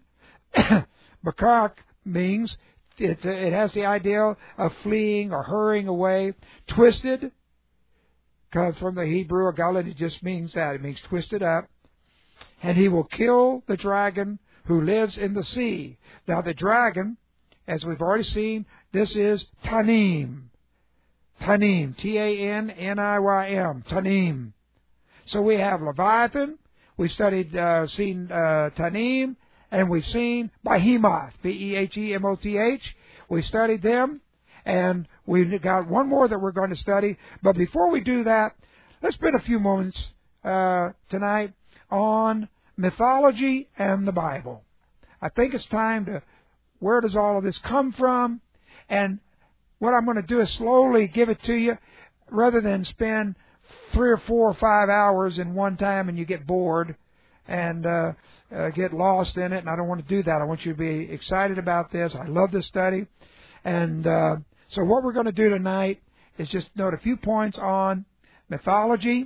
A: Bakak means it, it has the idea of fleeing or hurrying away. Twisted comes from the Hebrew agalit. It just means that. It means twisted up. And he will kill the dragon who lives in the sea. Now the dragon, as we've already seen, this is Tanim. Tanim. T A N N I Y M. Tanim. So we have Leviathan. We've studied, uh, seen uh, Tanim. And we've seen Behemoth. B E H E M O T H. We've studied them. And we've got one more that we're going to study. But before we do that, let's spend a few moments uh, tonight on mythology and the Bible. I think it's time to, where does all of this come from? And what I'm going to do is slowly give it to you rather than spend three or four or five hours in one time and you get bored and uh, uh, get lost in it. And I don't want to do that. I want you to be excited about this. I love this study. And uh, so what we're going to do tonight is just note a few points on mythology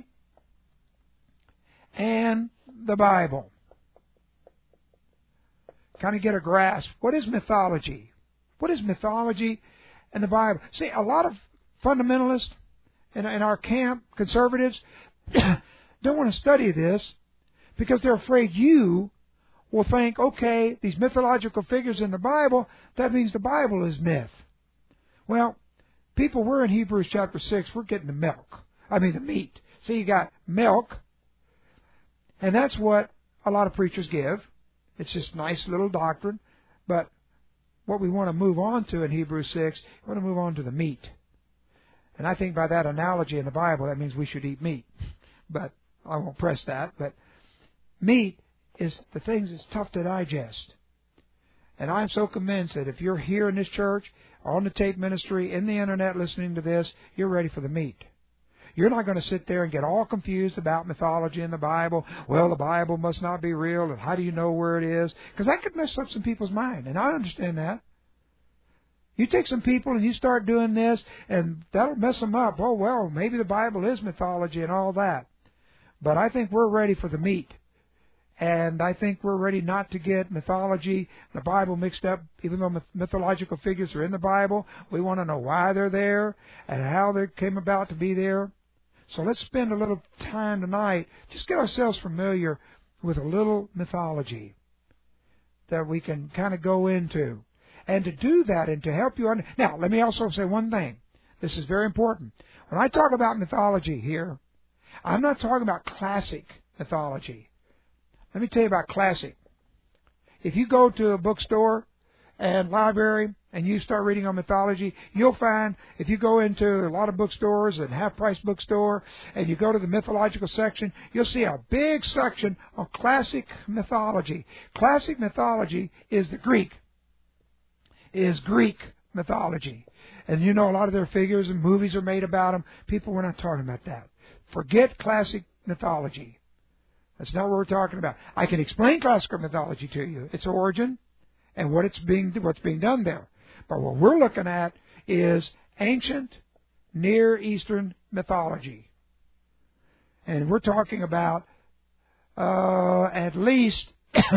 A: and the Bible. Kind of get a grasp. What is mythology? What is mythology and the Bible? See, a lot of fundamentalists in, in our camp, conservatives, don't want to study this because they're afraid you will think, okay, these mythological figures in the Bible, that means the Bible is myth. Well, people, we're in Hebrews chapter six, we're getting the milk. I mean the meat. See, you got milk, and that's what a lot of preachers give. It's just nice little doctrine, but what we want to move on to in Hebrews six, we want to move on to the meat. And I think by that analogy in the Bible, that means we should eat meat. But I won't press that. But meat is the things that's tough to digest. And I'm so convinced that if you're here in this church, on the tape ministry, in the internet listening to this, you're ready for the meat. You're not going to sit there and get all confused about mythology in the Bible. Well, the Bible must not be real, and how do you know where it is? Because that could mess up some people's mind, and I understand that. You take some people and you start doing this, and that'll mess them up. Oh, well, maybe the Bible is mythology and all that. But I think we're ready for the meat. And I think we're ready not to get mythology, the Bible mixed up, even though mythological figures are in the Bible. We want to know why they're there and how they came about to be there. So let's spend a little time tonight, just get ourselves familiar with a little mythology that we can kind of go into. And to do that and to help you... Under- now, let me also say one thing. This is very important. When I talk about mythology here, I'm not talking about classic mythology. Let me tell you about classic. If you go to a bookstore and library and you start reading on mythology, you'll find if you go into a lot of bookstores and half-price bookstore and you go to the mythological section, you'll see a big section on classic mythology. Classic mythology is the Greek, is Greek mythology. And you know a lot of their figures and movies are made about them. People, we're not talking about that. Forget classic mythology. That's not what we're talking about. I can explain classical mythology to you, its origin, and what it's being what's being done there. But what we're looking at is ancient Near Eastern mythology. And we're talking about uh, at least,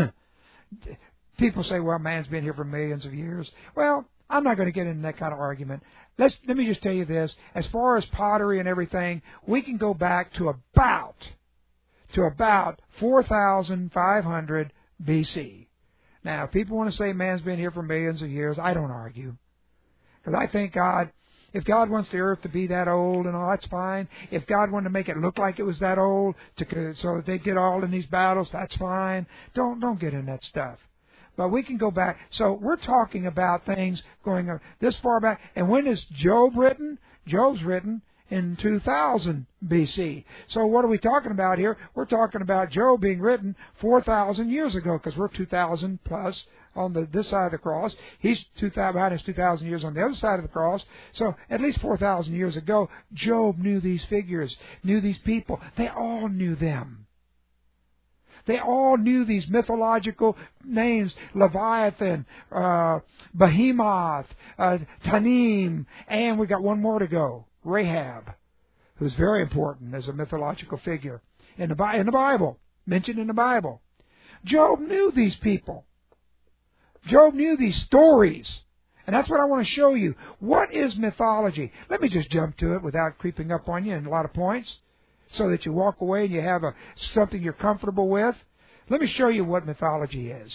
A: people say, well, man's been here for millions of years. Well, I'm not going to get into that kind of argument. Let's, let me just tell you this. As far as pottery and everything, we can go back to about... to about four thousand five hundred B C. Now, if people want to say man's been here for millions of years, I don't argue. Because I think God, if God wants the earth to be that old and all, that's fine. If God wanted to make it look like it was that old to, so that they get all in these battles, that's fine. Don't, don't get in that stuff. But we can go back. So we're talking about things going this far back. And when is Job written? Job's written in two thousand B C. So what are we talking about here? We're talking about Job being written four thousand years ago, because we're two thousand plus on the this side of the cross. He's two thousand, behind us two thousand years on the other side of the cross. So at least four thousand years ago, Job knew these figures, knew these people. They all knew them. They all knew these mythological names: Leviathan, uh, Behemoth, uh, Tanim, and we got one more to go. Rahab, who's very important as a mythological figure in the, in the Bible, mentioned in the Bible. Job knew these people. Job knew these stories. And that's what I want to show you. What is mythology? Let me just jump to it without creeping up on you in a lot of points, so that you walk away and you have a, something you're comfortable with. Let me show you what mythology is.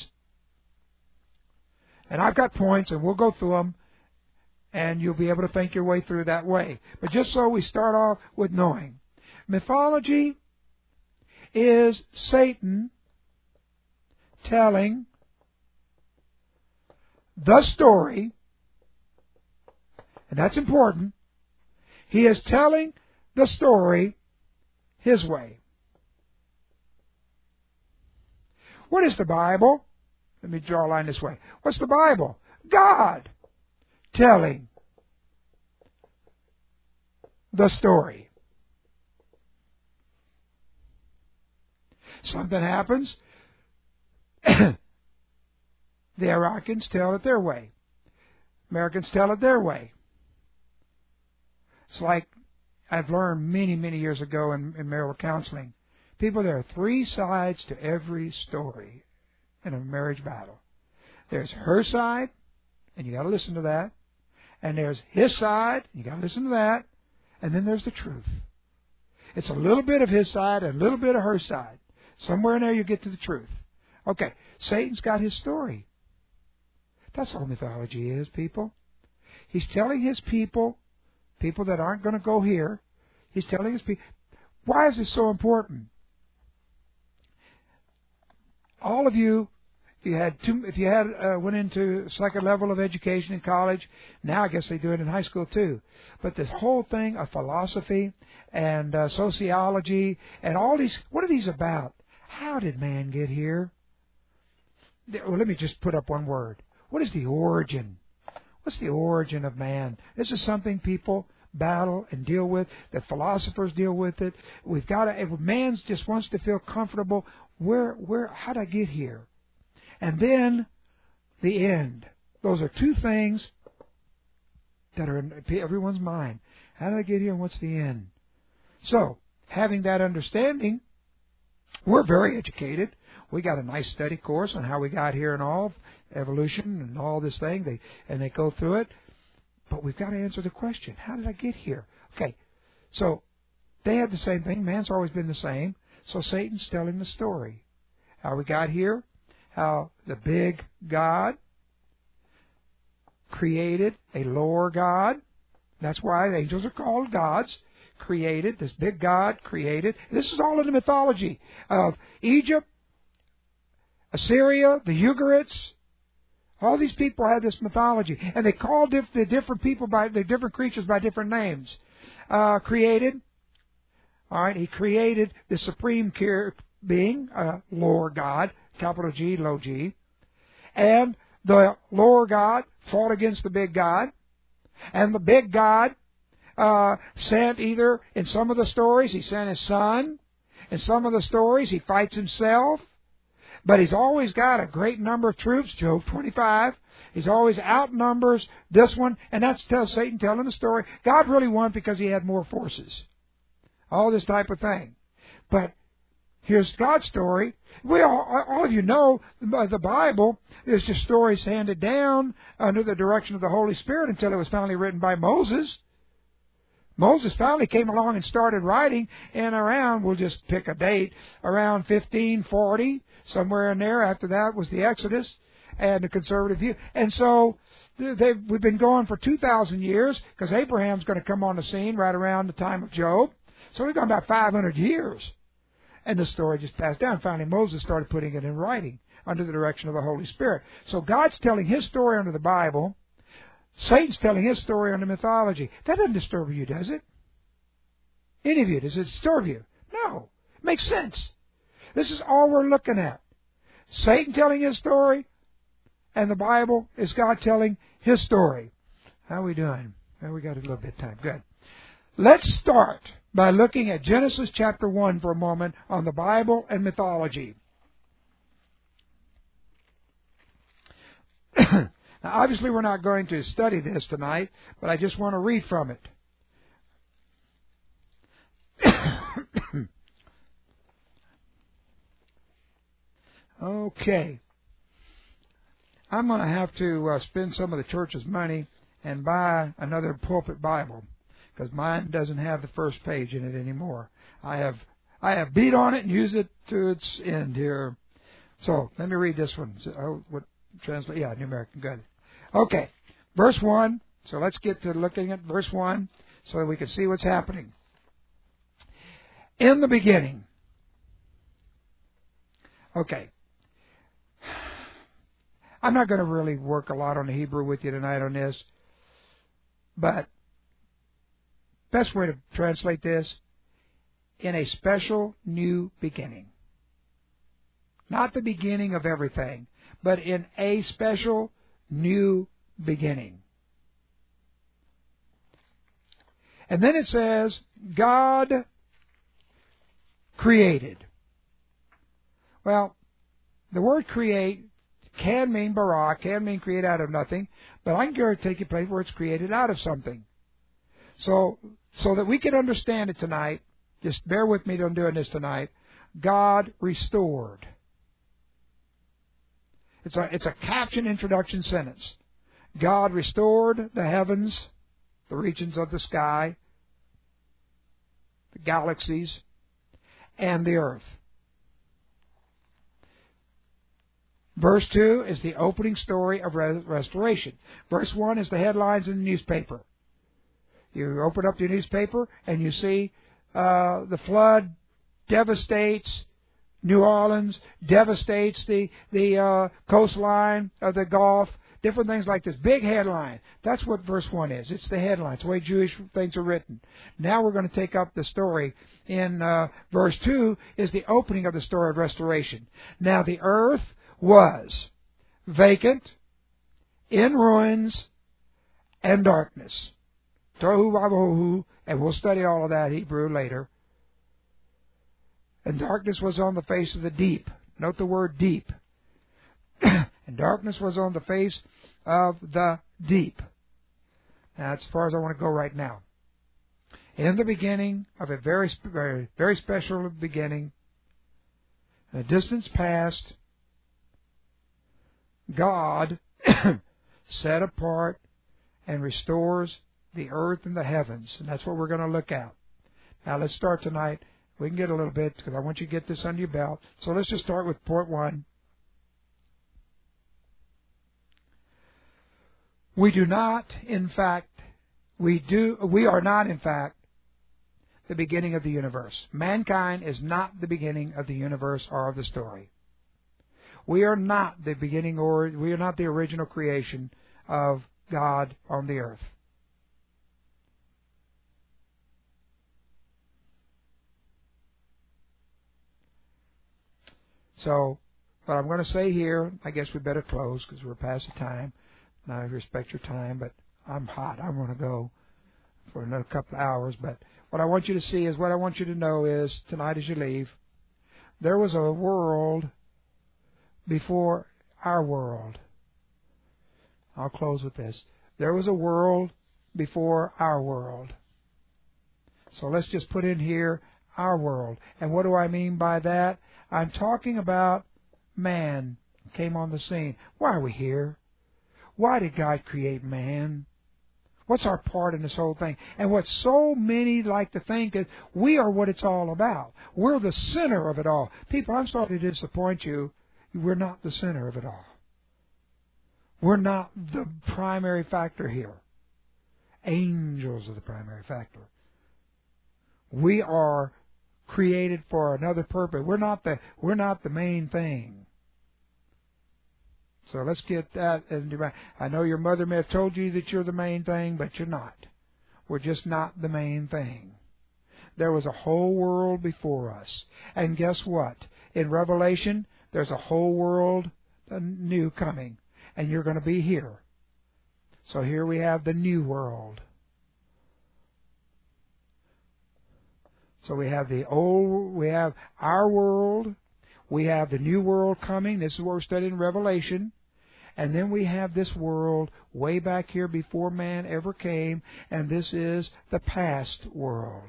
A: And I've got points, and we'll go through them, and you'll be able to think your way through that way. But just so we start off with knowing. Mythology is Satan telling the story, and that's important. He is telling the story his way. What is the Bible? Let me draw a line this way. What's the Bible? God telling the story. Something happens. The Iraqis tell it their way. Americans tell it their way. It's like I've learned many, many years ago in, in marital counseling. People, there are three sides to every story in a marriage battle. There's her side, and you got to listen to that. And there's his side, and you got to listen to that. And then there's the truth. It's a little bit of his side and a little bit of her side. Somewhere in there you get to the truth. Okay, Satan's got his story. That's all mythology is, people. He's telling his people, people that aren't going to go here, he's telling his people. Why is this so important? All of you, if you had two, if you had uh, went into second level of education in college, now I guess they do it in high school too. But this whole thing of philosophy and uh, sociology and all these, what are these about? How did man get here? Well, let me just put up one word. What is the origin? What's the origin of man? This is something people battle and deal with, that philosophers deal with it. We've got to, if man just wants to feel comfortable, where, where, how did I get here? And then the end. Those are two things that are in everyone's mind. How did I get here and what's the end? So, having that understanding, we're very educated. We got a nice study course on how we got here and all, evolution and all this thing. They and they go through it. But we've got to answer the question, how did I get here? Okay, so they had the same thing. Man's always been the same. So Satan's telling the story. How we got here, how the big God created a lower God. That's why the angels are called gods. Created, this big God created. This is all in the mythology of Egypt, Assyria, the Ugarites. All these people had this mythology, and they called diff- the different people by the different creatures by different names. Uh, created, all right. He created the supreme being, uh, lower God, capital G, low G, and the lower God fought against the big God, and the big God uh, sent either in some of the stories he sent his son, in some of the stories he fights himself. But he's always got a great number of troops, Job twenty-five. He's always outnumbers this one, and that's tell, Satan telling the story. God really won because he had more forces. All this type of thing. But here's God's story. We all, all of you know the Bible is just stories handed down under the direction of the Holy Spirit until it was finally written by Moses. Moses finally came along and started writing, and around, we'll just pick a date, around fifteen forty, somewhere in there. After that was the Exodus and the conservative view. And so they've, we've been going for two thousand years, because Abraham's going to come on the scene right around the time of Job. So we've gone about five hundred years. And the story just passed down. Finally, Moses started putting it in writing under the direction of the Holy Spirit. So God's telling His story under the Bible. Satan's telling his story under mythology. That doesn't disturb you, does it? Any of you, does it disturb you? No. It makes sense. This is all we're looking at. Satan telling his story, and the Bible is God telling His story. How are we doing? Well, we got a little bit of time. Good. Let's start by looking at Genesis chapter one for a moment on the Bible and mythology. Now, obviously, we're not going to study this tonight, but I just want to read from it. Okay. I'm going to have to uh, spend some of the church's money and buy another pulpit Bible, because mine doesn't have the first page in it anymore. I have I have beat on it and used it to its end here. So let me read this one. So, what translate? Yeah, New American. Good. Okay, verse one. So let's get to looking at verse one so that we can see what's happening. In the beginning. Okay. I'm not going to really work a lot on the Hebrew with you tonight on this, but best way to translate this, in a special new beginning. Not the beginning of everything, but in a special new beginning. And then it says, God created. Well, the word create can mean bara, can mean create out of nothing, but I can go take a place where it's created out of something. So, so that we can understand it tonight, just bear with me on doing this tonight. God restored. It's a, it's a caption introduction sentence. God restored the heavens, the regions of the sky, the galaxies, and the earth. Verse two is the opening story of restoration. Verse one is the headlines in the newspaper. You open up your newspaper and you see uh, the flood devastates New Orleans, devastates the, the uh, coastline of the Gulf, different things like this. Big headline. That's what verse one is. It's the headline. It's the way Jewish things are written. Now we're going to take up the story in uh, verse two is the opening of the story of restoration. Now the earth was vacant, in ruins, and darkness. Tohu vabohu, and we'll study all of that Hebrew later. And darkness was on the face of the deep. Note the word deep. And darkness was on the face of the deep. Now, that's as far as I want to go right now. In the beginning of a very, very, very special beginning, in a distance past, God set apart and restores the earth and the heavens. And that's what we're going to look at. Now, let's start tonight. We can get a little bit because I want you to get this under your belt. So let's just start with point one. We do not, in fact, we do, we are not, in fact, the beginning of the universe. Mankind is not the beginning of the universe or of the story. We are not the beginning or we are not the original creation of God on the earth. So, what I'm going to say here, I guess we better close because we're past the time. And I respect your time, but I'm hot. I want to go for another couple of hours. But what I want you to see is, what I want you to know is, tonight as you leave, there was a world before our world. I'll close with this. There was a world before our world. So let's just put in here our world. And what do I mean by that? I'm talking about man came on the scene. Why are we here? Why did God create man? What's our part in this whole thing? And what so many like to think is we are what it's all about. We're the center of it all. People, I'm sorry to disappoint you. We're not the center of it all. We're not the primary factor here. Angels are the primary factor. We are created for another purpose. We're not the we're not the main thing. So let's get that. I know your mother may have told you that you're the main thing, but you're not. We're just not the main thing. There was a whole world before us. And guess what? In Revelation, there's a whole world new coming. And you're going to be here. So here we have the new world. So we have the old, we have our world. We have the new world coming. This is what we're studying in Revelation. And then we have this world way back here before man ever came. And this is the past world.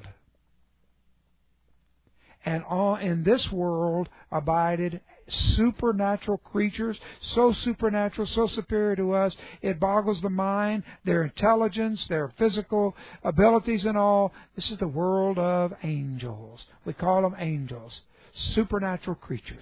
A: And all in this world abided supernatural creatures, so supernatural, so superior to us, it boggles the mind, their intelligence, their physical abilities and all. This is the world of angels. We call them angels. Supernatural creatures.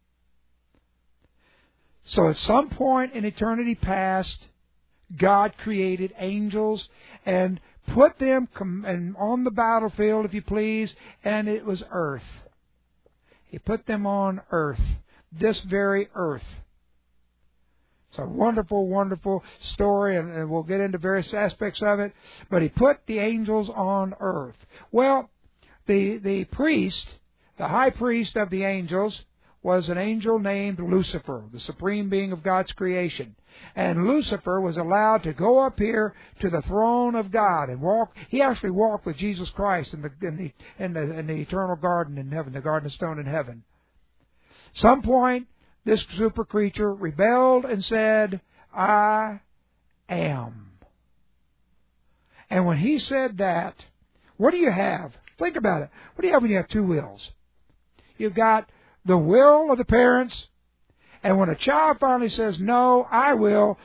A: So at some point in eternity past, God created angels and put them on the battlefield, if you please, and it was earth. He put them on earth, this very earth. It's a wonderful, wonderful story, and, and we'll get into various aspects of it. But He put the angels on earth. Well, the the priest, the high priest of the angels, was an angel named Lucifer, the supreme being of God's creation. And Lucifer was allowed to go up here to the throne of God and walk. He actually walked with Jesus Christ in the in the in the, in the eternal garden in heaven, the garden of stone in heaven. Some point, this super creature rebelled and said, "I am." And when he said that, what do you have? Think about it. What do you have when you have two wills? You've got the will of the parents, and when a child finally says, no, I will,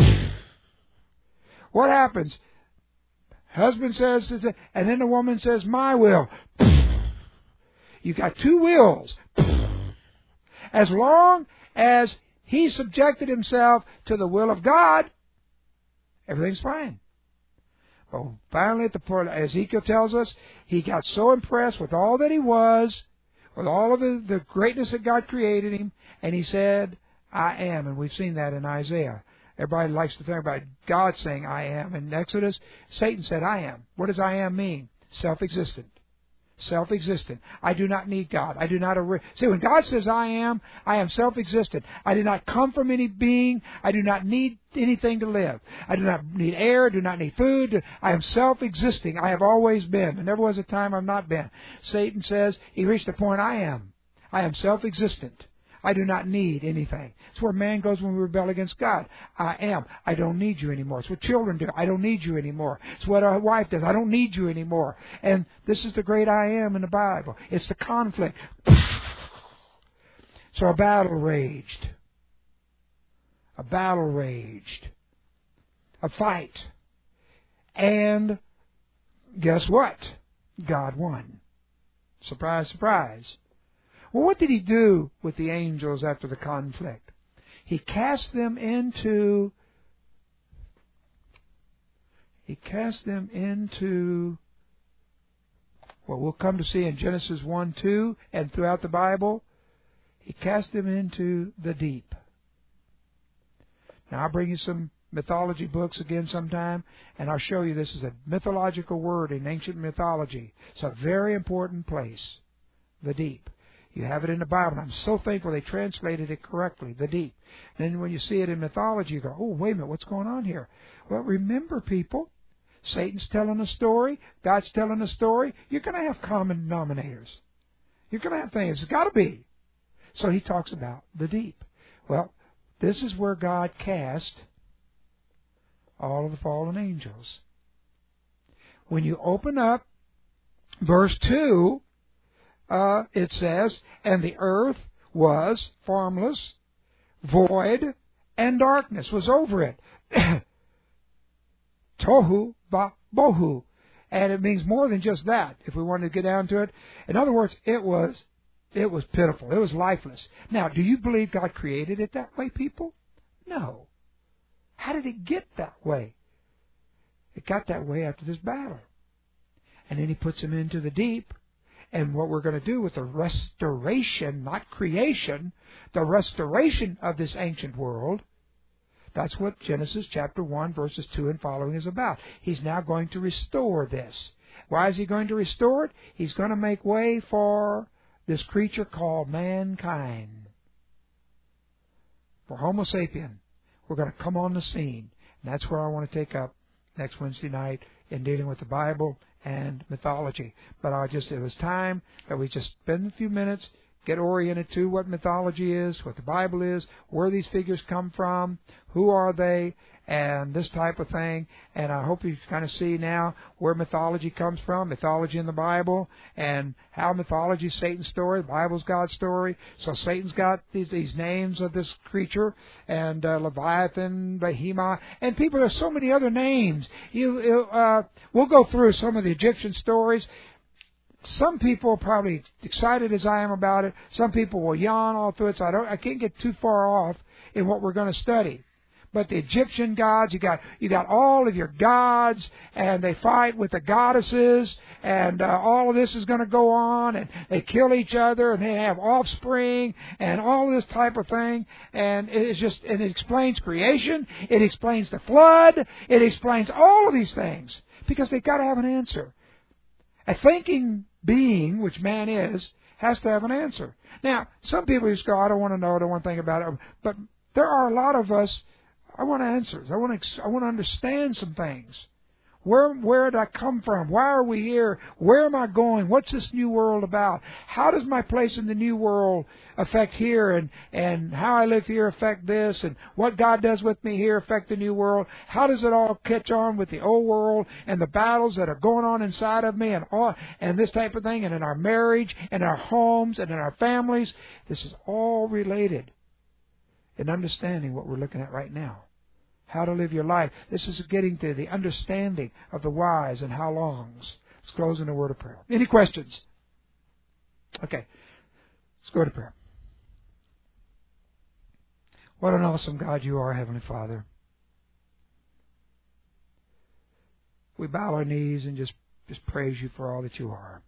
A: what happens? Husband says, and then the woman says, my will. You've got two wills. As long as he subjected himself to the will of God, everything's fine. But finally, at the point, Ezekiel tells us, he got so impressed with all that he was, with all of the, the greatness that God created him, and he said, I am. And we've seen that in Isaiah. Everybody likes to think about God saying, I am. In Exodus, Satan said, I am. What does I am mean? Self-existent. Self-existent. I do not need God. I do not... See, when God says I am, I am self-existent. I do not come from any being. I do not need anything to live. I do not need air. I do not need food. I am self-existing. I have always been. There never was a time I've not been. Satan says he reached the point I am. I am self-existent. I do not need anything. It's where man goes when we rebel against God. I am. I don't need you anymore. It's what children do. I don't need you anymore. It's what a wife does. I don't need you anymore. And this is the great I am in the Bible. It's the conflict. So a battle raged. A battle raged. A fight. And guess what? God won. Surprise, surprise. Well, what did he do with the angels after the conflict? He cast them into, he cast them into, what we'll come to see in Genesis one, two, and throughout the Bible, he cast them into the deep. Now, I'll bring you some mythology books again sometime, and I'll show you this is a mythological word in ancient mythology. It's a very important place, the deep. You have it in the Bible, and I'm so thankful they translated it correctly, the deep. And then when you see it in mythology, you go, oh, wait a minute, what's going on here? Well, remember, people, Satan's telling a story, God's telling a story. You're going to have common denominators. You're going to have things. It's got to be. So he talks about the deep. Well, this is where God cast all of the fallen angels. When you open up verse two, Uh, it says, and the earth was formless, void, and darkness was over it. Tohu ba bohu. And it means more than just that, if we wanted to get down to it. In other words, it was it was pitiful. It was lifeless. Now, do you believe God created it that way, people? No. How did it get that way? It got that way after this battle. And then he puts them into the deep. And what we're going to do with the restoration, not creation, the restoration of this ancient world, that's what Genesis chapter one, verses two and following is about. He's now going to restore this. Why is he going to restore it? He's going to make way for this creature called mankind. For Homo sapien. We're going to come on the scene. And that's where I want to take up next Wednesday night in dealing with the Bible and mythology. But I just it was time that we just spend a few minutes, get oriented to what mythology is, what the Bible is, where these figures come from, who are they, and this type of thing. And I hope you kind of see now where mythology comes from, mythology in the Bible, and how mythology is Satan's story, the Bible's God's story. So Satan's got these these names of this creature, and uh, Leviathan, Behemoth, and people, there's so many other names. You, you uh, we'll go through some of the Egyptian stories. Some people are probably excited as I am about it. Some people will yawn all through it, so I don't, I can't get too far off in what we're going to study. But the Egyptian gods, you got you got all of your gods, and they fight with the goddesses, and uh, all of this is going to go on, and they kill each other, and they have offspring, and all this type of thing. And it's just, and it explains creation, it explains the flood, it explains all of these things, because they've got to have an answer. A thinking being, which man is, has to have an answer. Now, some people just go, I don't want to know, I don't want to think about it, but there are a lot of us. I want answers. I want to. I want to understand some things. Where, where did I come from? Why are we here? Where am I going? What's this new world about? How does my place in the new world affect here? And, and how I live here affect this? And what God does with me here affect the new world? How does it all catch on with the old world and the battles that are going on inside of me and all, and this type of thing, and in our marriage and our homes and in our families? This is all related in understanding what we're looking at right now. How to live your life. This is getting to the understanding of the whys and how longs. Let's close in a word of prayer. Any questions? Okay. Let's go to prayer. What an awesome God you are, Heavenly Father. We bow our knees and just, just praise you for all that you are.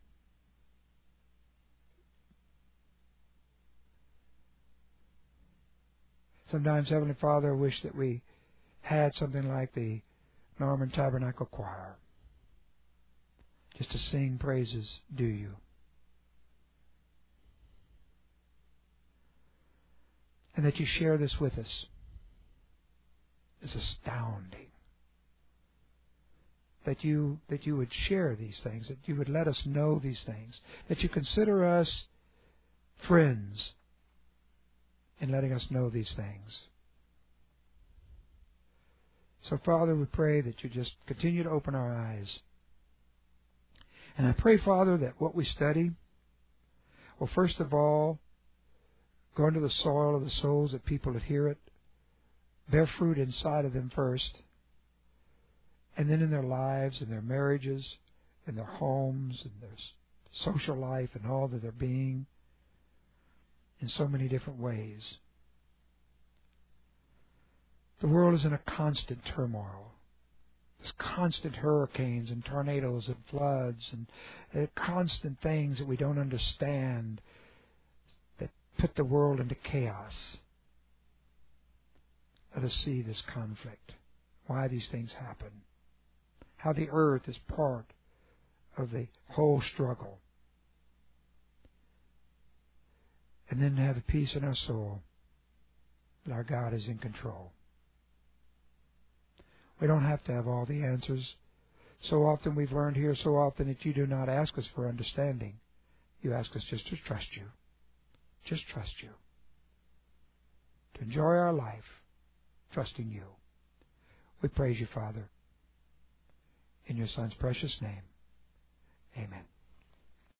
A: Sometimes, Heavenly Father, I wish that we had something like the Norman Tabernacle Choir, just to sing praises due you. And that you share this with us is astounding. That you that you would share these things, that you would let us know these things, that you consider us friends in letting us know these things. So, Father, we pray that you just continue to open our eyes. And I pray, Father, that what we study will, first of all, go into the soil of the souls of people that hear it, bear fruit inside of them first, and then in their lives, in their marriages, in their homes, in their social life, and all that they're being, in so many different ways. The world is in a constant turmoil. There's constant hurricanes and tornadoes and floods and uh, constant things that we don't understand that put the world into chaos. Let us see this conflict, why these things happen, how the earth is part of the whole struggle. And then have a peace in our soul that our God is in control. We don't have to have all the answers. So often we've learned here so often that you do not ask us for understanding. You ask us just to trust you. Just trust you. To enjoy our life, trusting you. We praise you, Father. In your Son's precious name, amen.